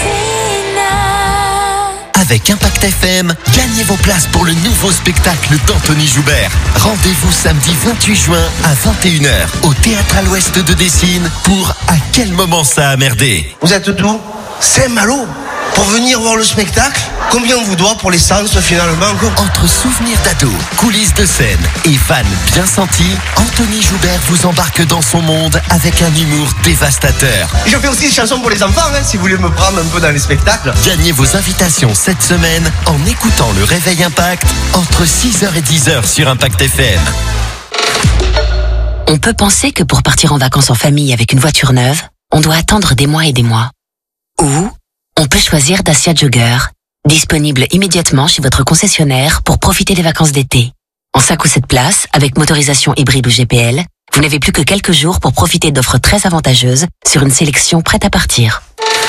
[SPEAKER 1] Avec Impact F M, gagnez vos places pour le nouveau spectacle d'Anthony Joubert. Rendez-vous samedi vingt-huit juin à vingt et une heures au théâtre à l'ouest de Dessines pour À quel moment ça a merdé.
[SPEAKER 17] Vous êtes d'où? Saint-Malo. Pour venir voir le spectacle, combien on vous doit pour l'essence finalement?
[SPEAKER 1] Entre souvenirs d'ado, coulisses de scène et vannes bien senties, Anthony Joubert vous embarque dans son monde avec un humour dévastateur.
[SPEAKER 17] Je fais aussi des chansons pour les enfants, hein, si vous voulez me prendre un peu dans les spectacles.
[SPEAKER 1] Gagnez vos invitations cette semaine en écoutant le Réveil Impact entre six heures et dix heures sur Impact F M.
[SPEAKER 9] On peut penser que pour partir en vacances en famille avec une voiture neuve, on doit attendre des mois et des mois. Ou on peut choisir Dacia Jogger, disponible immédiatement chez votre concessionnaire pour profiter des vacances d'été. En cinq ou sept places, avec motorisation hybride ou G P L, vous n'avez plus que quelques jours pour profiter d'offres très avantageuses sur une sélection prête à partir.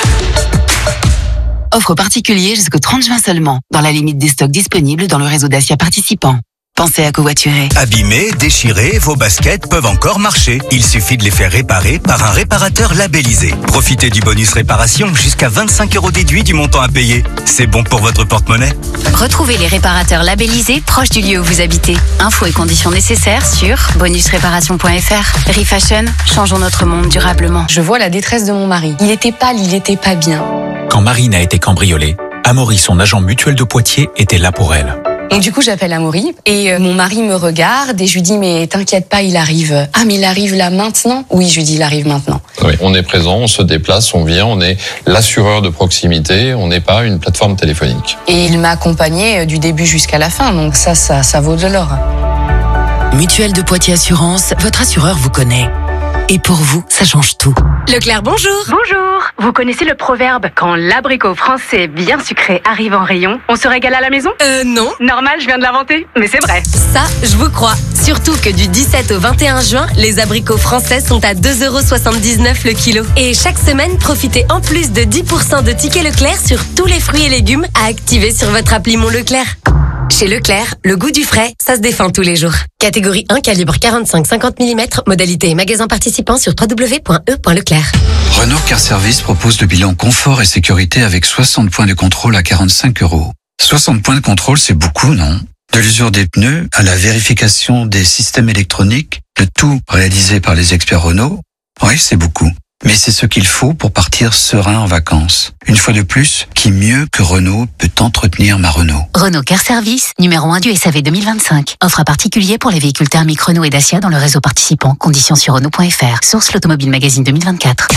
[SPEAKER 9] Offre particulière jusqu'au trente juin seulement, dans la limite des stocks disponibles dans le réseau Dacia participant. Pensez à covoiturer.
[SPEAKER 14] Abîmés, déchirés, vos baskets peuvent encore marcher. Il suffit de les faire réparer par un réparateur labellisé. Profitez du bonus réparation jusqu'à vingt-cinq euros déduits du montant à payer. C'est bon pour votre porte-monnaie.
[SPEAKER 20] Retrouvez les réparateurs labellisés proches du lieu où vous habitez. Infos et conditions nécessaires sur bonus réparation point f r. Refashion, changeons notre monde durablement.
[SPEAKER 18] Je vois la détresse de mon mari. Il était pâle, il était pas bien.
[SPEAKER 30] Quand Marine a été cambriolée, Amaury, son agent mutuel de Poitiers, était là pour elle.
[SPEAKER 18] Et du coup, j'appelle Amaury et euh, mon mari me regarde et je lui dis mais t'inquiète pas, il arrive. Ah mais il arrive là maintenant? Oui, je lui dis il arrive maintenant.
[SPEAKER 31] Oui, on est présent, on se déplace, on vient, on est l'assureur de proximité, on n'est pas une plateforme téléphonique.
[SPEAKER 18] Et il m'a accompagné du début jusqu'à la fin, donc ça, ça, ça vaut de l'or.
[SPEAKER 9] Mutuelle de Poitiers Assurance, votre assureur vous connaît. Et pour vous, ça change tout.
[SPEAKER 6] Leclerc, bonjour.
[SPEAKER 10] Bonjour. Vous connaissez le proverbe « Quand l'abricot français bien sucré arrive en rayon, on se régale à la maison »
[SPEAKER 6] Euh, non.
[SPEAKER 10] Normal, je viens de l'inventer, mais c'est vrai.
[SPEAKER 6] Ça, je vous crois. Surtout que du dix-sept au vingt et un juin, les abricots français sont à deux euros soixante-dix-neuf le kilo. Et chaque semaine, profitez en plus de dix pour cent de tickets Leclerc sur tous les fruits et légumes à activer sur votre appli Mon Leclerc. Chez Leclerc, le goût du frais, ça se défend tous les jours. Catégorie un, calibre quarante-cinq à cinquante millimètres, modalité et magasin participant sur w w w point e point leclerc.
[SPEAKER 16] Renault Car Service propose le bilan confort et sécurité avec soixante points de contrôle à quarante-cinq euros. soixante points de contrôle, c'est beaucoup, non? De l'usure des pneus à la vérification des systèmes électroniques, le tout réalisé par les experts Renault. Oui, c'est beaucoup. Mais c'est ce qu'il faut pour partir serein en vacances. Une fois de plus, qui mieux que Renault peut entretenir ma Renault?
[SPEAKER 20] Renault Car Service, numéro un du S A V deux mille vingt-cinq. Offre à particulier pour les véhicules thermiques Renault et Dacia dans le réseau participant. Conditions sur Renault point F R. Source l'Automobile Magazine deux mille vingt-quatre.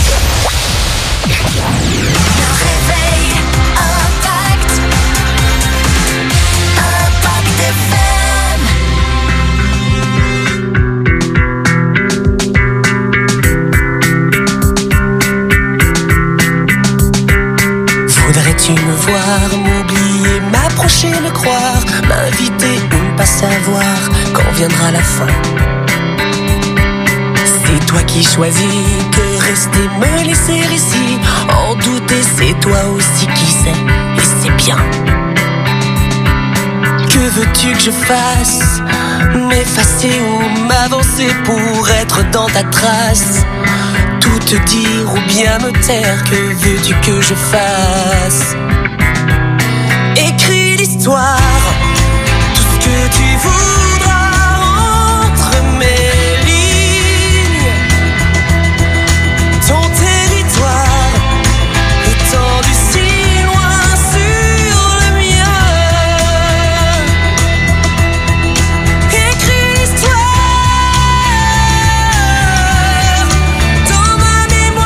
[SPEAKER 2] Voudrais-tu me voir, m'oublier, m'approcher, me croire, m'inviter ou ne pas savoir quand viendra la fin? C'est toi qui choisis de rester, me laisser ici, en douter, c'est toi aussi qui sais, et c'est bien. Que veux-tu que je fasse? M'effacer ou m'avancer pour être dans ta trace? Tout te dire ou bien me taire, que veux-tu que je fasse? Écris l'histoire, tout ce que tu voudras entre mes lignes. Ton territoire étendu si loin sur le mien. Écris l'histoire dans ma mémoire,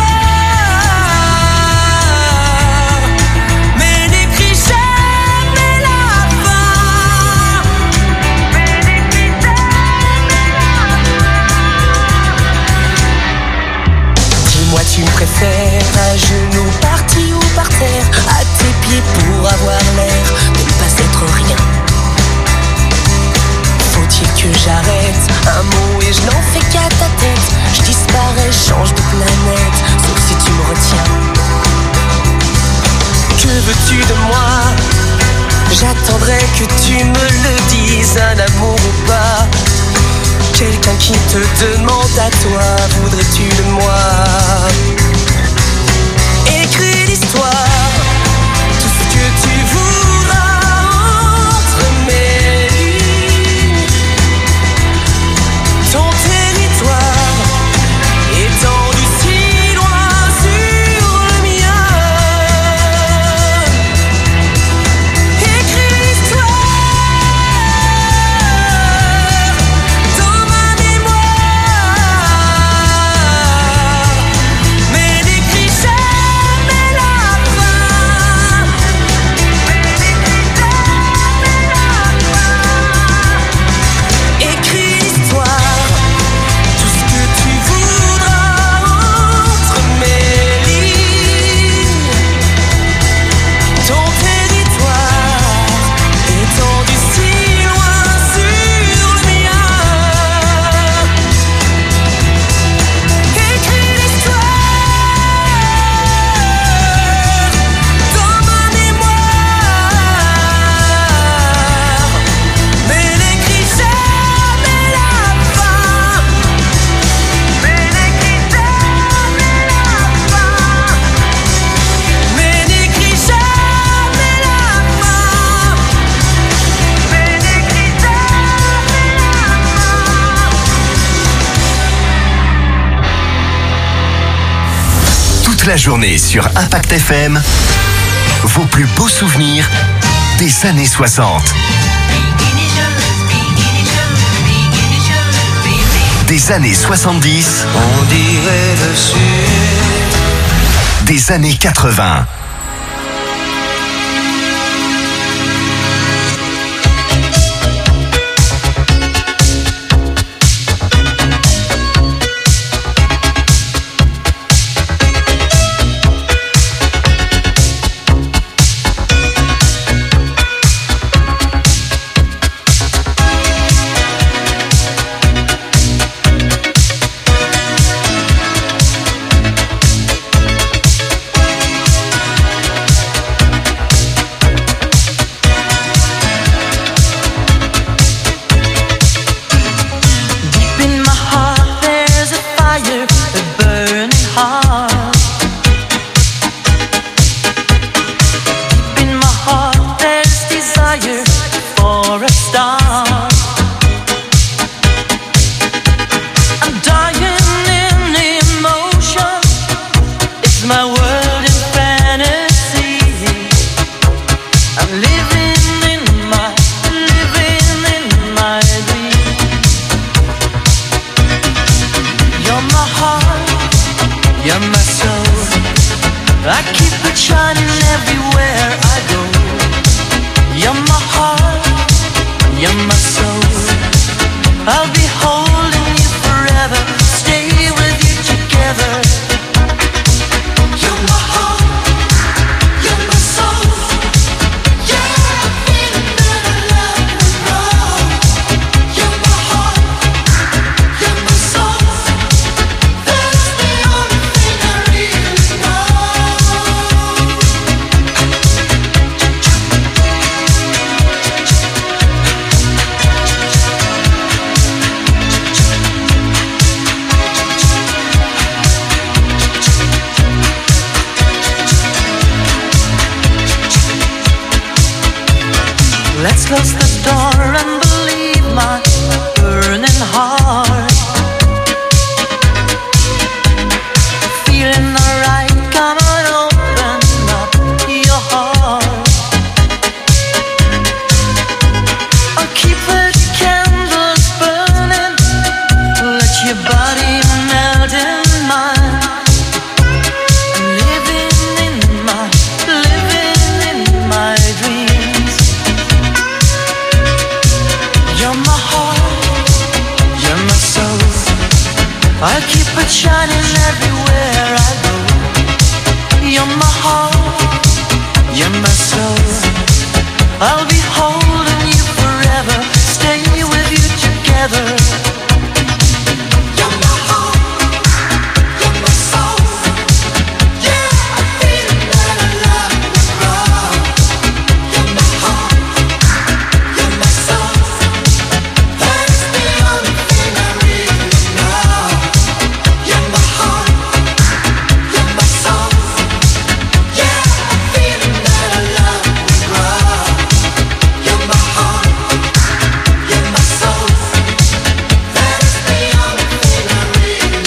[SPEAKER 2] mais n'écris jamais la fin. Mais n'écris jamais la fin. Dis-moi, tu me préfères à genoux, parti ou par terre, à tes pieds pour avoir l'air de ne pas être rien? Faut-il que j'arrête un mot et je n'en fais qu'à ta tête? Je disparais, change de planète, sauf si tu me retiens. Que veux-tu de moi? J'attendrai que tu me le dises, un amour ou pas. Quelqu'un qui te demande à toi, voudrais-tu de moi? Écris l'histoire, tout ce que tu voudras entre mes lignes. Ton territoire étendu si loin sur le mien. Écris l'histoire dans ma mémoire, mais n'écris jamais la fin. Écris l'histoire, tout ce que tu voudras entre mes lignes. Ton territoire étendu si loin sur le mien. Écris l'histoire dans ma mémoire, mais n'écris jamais la fin. Mais n'écris jamais la fin. Mais n'écris jamais la fin. Mais n'écris jamais
[SPEAKER 1] Toute la journée sur Impact F M, vos plus beaux souvenirs des années soixante. Des années soixante-dix.
[SPEAKER 2] On dirait le sud.
[SPEAKER 1] Des années quatre-vingts.
[SPEAKER 2] You're my soul. I'll be holding you forever. Stay with you together. You're my heart. You're my soul. Yeah, I'm feeling that I love you wrong. You're my heart. You're my soul. That's the only thing I really know. Let's close the door and believe my burning heart. Feeling alright, come on, open up your heart. I'll keep the candles burning. Let your body melt in mine. I'm living in my, living in my dreams. You're my heart, you're my soul. I'll keep it shining everywhere I go. You're my heart, you're my soul. I'll be holding you forever, stay with you together. You're my heart, you're my soul. Yeah, I feel that I love you wrong. You're my heart, you're my soul. That's the only thing I really know. You're my heart, you're my soul. Yeah, I'm feeling that I love you wrong. You're my heart, you're my soul. That's the only thing I really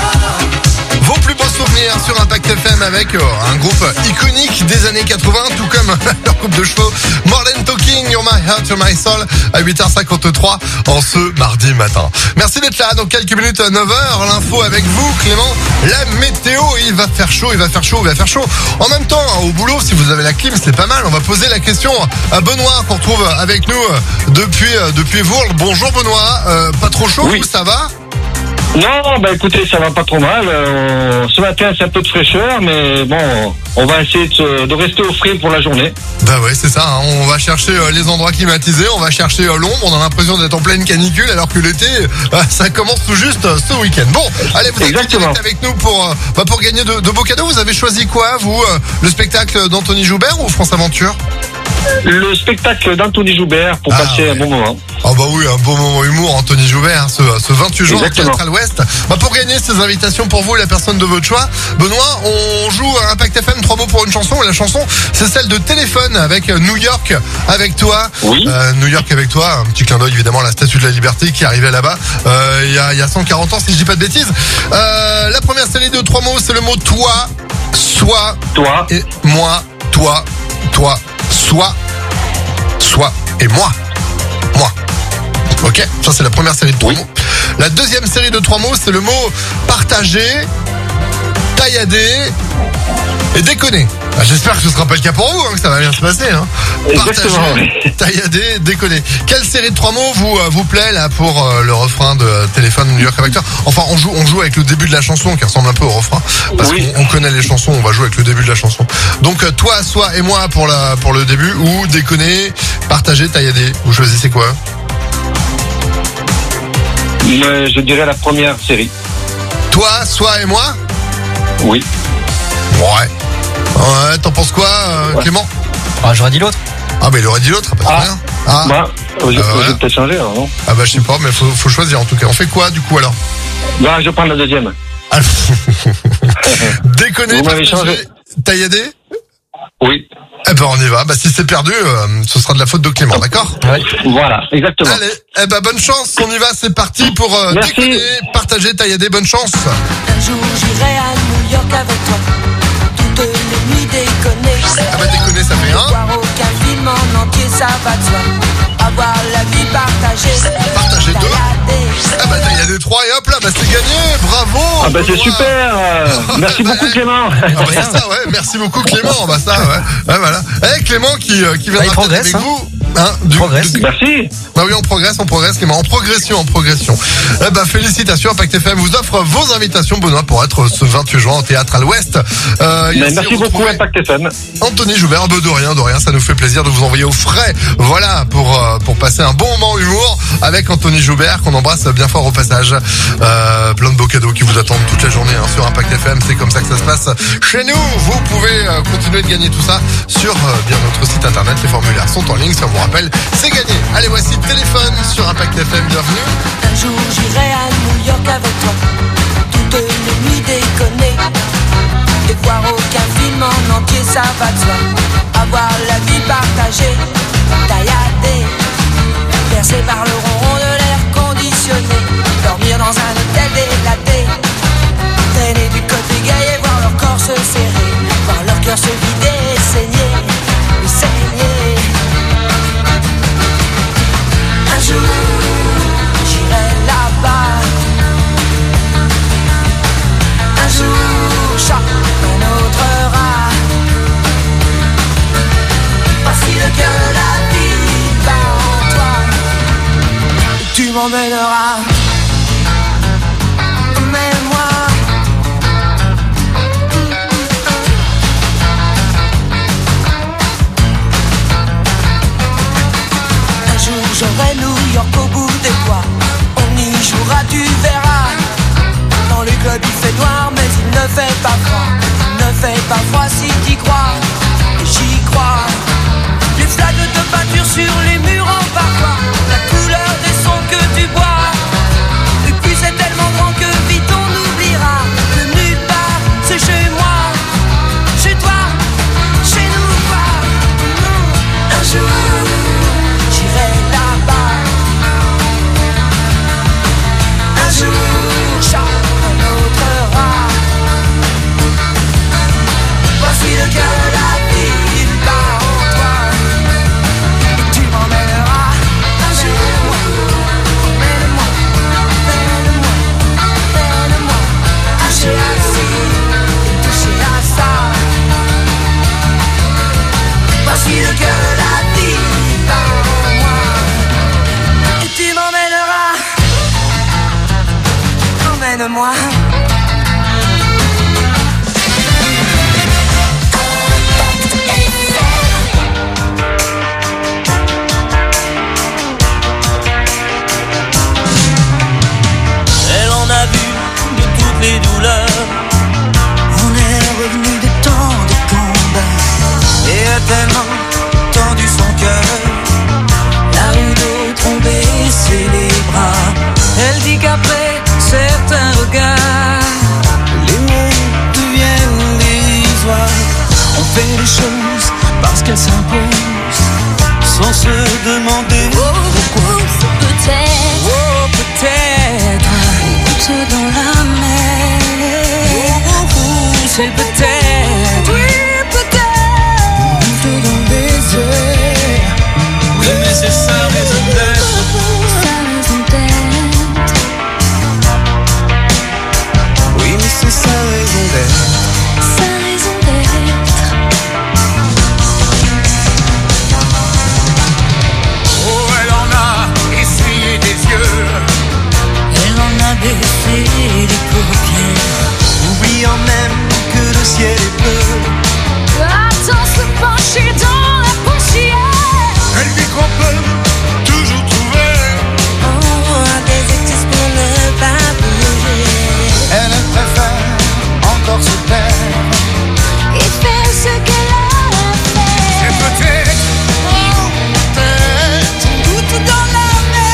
[SPEAKER 2] know.
[SPEAKER 3] Vos plus beaux souvenirs sur Impact F M avec euh, un groupe iconique des années quatre-vingts, tout comme leur groupe de chevaux More Than Talking, You're My Heart, You're My Soul, à huit heures cinquante-trois en ce mardi matin. Merci d'être là. Dans quelques minutes à neuf heures, l'info avec vous, Clément. La météo, il va faire chaud, il va faire chaud, il va faire chaud. En même temps, au boulot, si vous avez la clim, c'est pas mal. On va poser la question à Benoît qu'on retrouve avec nous depuis depuis Vourles. Bonjour Benoît, euh, pas trop chaud,
[SPEAKER 5] Oui.
[SPEAKER 3] vous, ça va?
[SPEAKER 5] Non, bah écoutez, ça va pas trop mal. Euh, ce matin, c'est un peu de fraîcheur, mais bon, on va essayer de, se- de rester au frais pour la journée.
[SPEAKER 3] Bah ouais, c'est ça, hein. On va chercher euh, les endroits climatisés, on va chercher euh, l'ombre, on a l'impression d'être en pleine canicule alors que l'été, euh, ça commence tout juste euh, ce week-end. Bon, allez, vous êtes
[SPEAKER 5] Exactement.
[SPEAKER 3] direct avec nous pour, euh, bah, pour gagner de, de beaux cadeaux. Vous avez choisi quoi, vous euh, Le spectacle d'Anthony Joubert ou France Aventure?
[SPEAKER 5] Le spectacle d'Anthony Joubert pour
[SPEAKER 3] Ah,
[SPEAKER 5] passer un bon moment.
[SPEAKER 3] Ah bah oui, un beau moment humour, Anthony Joubert, hein, ce, ce vingt-huit juin au
[SPEAKER 5] Exactement.
[SPEAKER 3] Théâtre à l'Ouest. Bah pour gagner ces invitations pour vous et la personne de votre choix, Benoît, on joue à Impact F M, trois mots pour une chanson. Et la chanson, c'est celle de Téléphone avec New York avec toi.
[SPEAKER 5] Oui.
[SPEAKER 3] Euh, New York avec toi, un petit clin d'œil évidemment à la Statue de la Liberté qui arrivait là-bas euh, il y, a, il y a cent quarante ans si je dis pas de bêtises. Euh, la première série de trois mots, c'est le mot toi, soit,
[SPEAKER 5] Toi,
[SPEAKER 3] et moi, toi, toi, soit, soit et moi. Moi. Ok, ça c'est la première série de trois mots. La deuxième série de trois mots, c'est le mot partager, taillader et déconner. Ah, j'espère que ce sera pas le cas pour vous, hein, que ça va bien se passer. Hein.
[SPEAKER 5] Exactement.
[SPEAKER 3] Partager, taillader, déconner. Quelle série de trois mots vous euh, vous plaît là pour euh, le refrain de euh, Téléphone New York avec toi? Enfin, on joue on joue avec le début de la chanson qui ressemble un peu au refrain parce
[SPEAKER 5] Oui.
[SPEAKER 3] qu'on on connaît les chansons, on va jouer avec le début de la chanson. Donc euh, toi, soit et moi pour la pour le début ou déconner, partager, taillader. Vous choisissez quoi?
[SPEAKER 5] mais je dirais la première série.
[SPEAKER 3] Toi, soit et moi?
[SPEAKER 5] Oui.
[SPEAKER 3] Ouais. Ouais, t'en penses quoi, euh,
[SPEAKER 5] Ouais.
[SPEAKER 3] Clément?
[SPEAKER 4] Ah, j'aurais dit l'autre.
[SPEAKER 3] Ah, mais il aurait dit l'autre, pas de
[SPEAKER 5] Ah.
[SPEAKER 3] rien. Ah.
[SPEAKER 5] Bah, je,
[SPEAKER 3] Ah,
[SPEAKER 5] je
[SPEAKER 3] voilà.
[SPEAKER 5] vais peut-être changer, alors, non?
[SPEAKER 3] Ah bah je sais pas, mais faut, faut choisir en tout cas. On fait quoi du coup alors?
[SPEAKER 5] Bah, je prends la deuxième.
[SPEAKER 3] Ah, déconner,
[SPEAKER 5] Vous m'avez
[SPEAKER 3] partager,
[SPEAKER 5] changé.
[SPEAKER 3] taillader?
[SPEAKER 5] Oui.
[SPEAKER 3] Eh ben on y va. Bah si c'est perdu, euh, ce sera de la faute de Clément, d'accord?
[SPEAKER 5] Voilà, exactement.
[SPEAKER 3] Allez, eh ben bonne chance, on y va, c'est parti pour euh,
[SPEAKER 5] Merci.
[SPEAKER 3] déconner, partager, taillader, bonne chance.
[SPEAKER 2] Un jour j'irai à New York avec toi. Toutes les nuits déconner.
[SPEAKER 3] Ah bah déconner, ça fait un.
[SPEAKER 2] Voir aucun film en entier, ça va de soi. Avoir la vie partagée.
[SPEAKER 3] Partager deux. Ah bah taillader trois et hop là, bah c'est gagné, bravo.
[SPEAKER 5] Ah bah c'est
[SPEAKER 3] Benoît.
[SPEAKER 5] super. euh, Merci beaucoup Clément.
[SPEAKER 3] Ah bah c'est ça, ouais. Merci beaucoup Clément. Bah ça, ouais. Ouais, voilà. Eh Clément qui, euh, qui
[SPEAKER 4] Bah,
[SPEAKER 3] viendra
[SPEAKER 4] il
[SPEAKER 3] peut-être
[SPEAKER 4] progresse,
[SPEAKER 3] avec
[SPEAKER 4] hein.
[SPEAKER 3] vous Hein, du,
[SPEAKER 4] progresse.
[SPEAKER 3] du-
[SPEAKER 5] Merci.
[SPEAKER 3] Bah oui, on progresse, on progresse, mais en progression, en progression. Eh ben, félicitations, Impact F M vous offre vos invitations, Benoît, pour être ce vingt-huit juin au Théâtre à l'Ouest. Euh, il y a
[SPEAKER 5] Ben,
[SPEAKER 3] aussi
[SPEAKER 5] merci beaucoup,
[SPEAKER 3] retrouvé
[SPEAKER 5] Impact F M.
[SPEAKER 3] Anthony Joubert, bah, de rien, de rien, ça nous fait plaisir de vous envoyer au frais. Voilà, pour euh, pour passer un bon moment humour avec Anthony Joubert, qu'on embrasse bien fort au passage. Euh, plein de beaux cadeaux qui vous attendent toute la journée hein, sur Impact F M, c'est comme ça que ça se passe chez nous. Vous pouvez euh, continuer de gagner tout ça sur euh, bien notre site internet. Les formulaires sont en ligne, ça vous rappelle, c'est gagné. Allez, voici Téléphone sur Impact F M, bienvenue.
[SPEAKER 2] Un jour j'irai à New York avec toi, toutes les nuits déconner, et voir aucun film en entier, ça va de soi. Avoir la vie partagée, tailladée, bercée par le ronron de l'air conditionné, dormir dans un hôtel délaté, traîner du côté gay et voir leur corps se serrer, voir leur cœur se vider et saigner, et saigner. Un jour j'irai là-bas, un jour chaque un autre rat. Facile que la vie bat en toi, et tu m'emmèneras. Emmène-moi. Un jour j'aurai New York au bout des doigts, on y jouera, tu verras. Dans les clubs il fait noir mais il ne fait pas froid, il ne fait pas froid si t'y crois, et j'y crois. Les flaques de peinture sur les murs en parfois, la couleur des sons que tu bois. Et puis c'est tellement grand que vite on oubliera que nulle part c'est chez moi, chez toi, chez nous pas. Un jour j'irai là-bas, un jour chaque un autre rat. Voici le cœur de la ville bat en toi, et tu m'emmèneras. Un jour, emmène-moi, emmène-moi, emmène-moi, toucher à ci, toucher à ça. Voici le cœur de la ville bat en moi, et tu m'emmèneras. Emmène-moi. Elle en a vu de toutes les douleurs. On est revenu de tant de combats, et a tellement tendu son cœur. La rue d'autres ont baissé les bras. Elle dit qu'après certains regards, les mots deviennent dérisoires. On fait les choses parce qu'elles s'imposent, sans se demander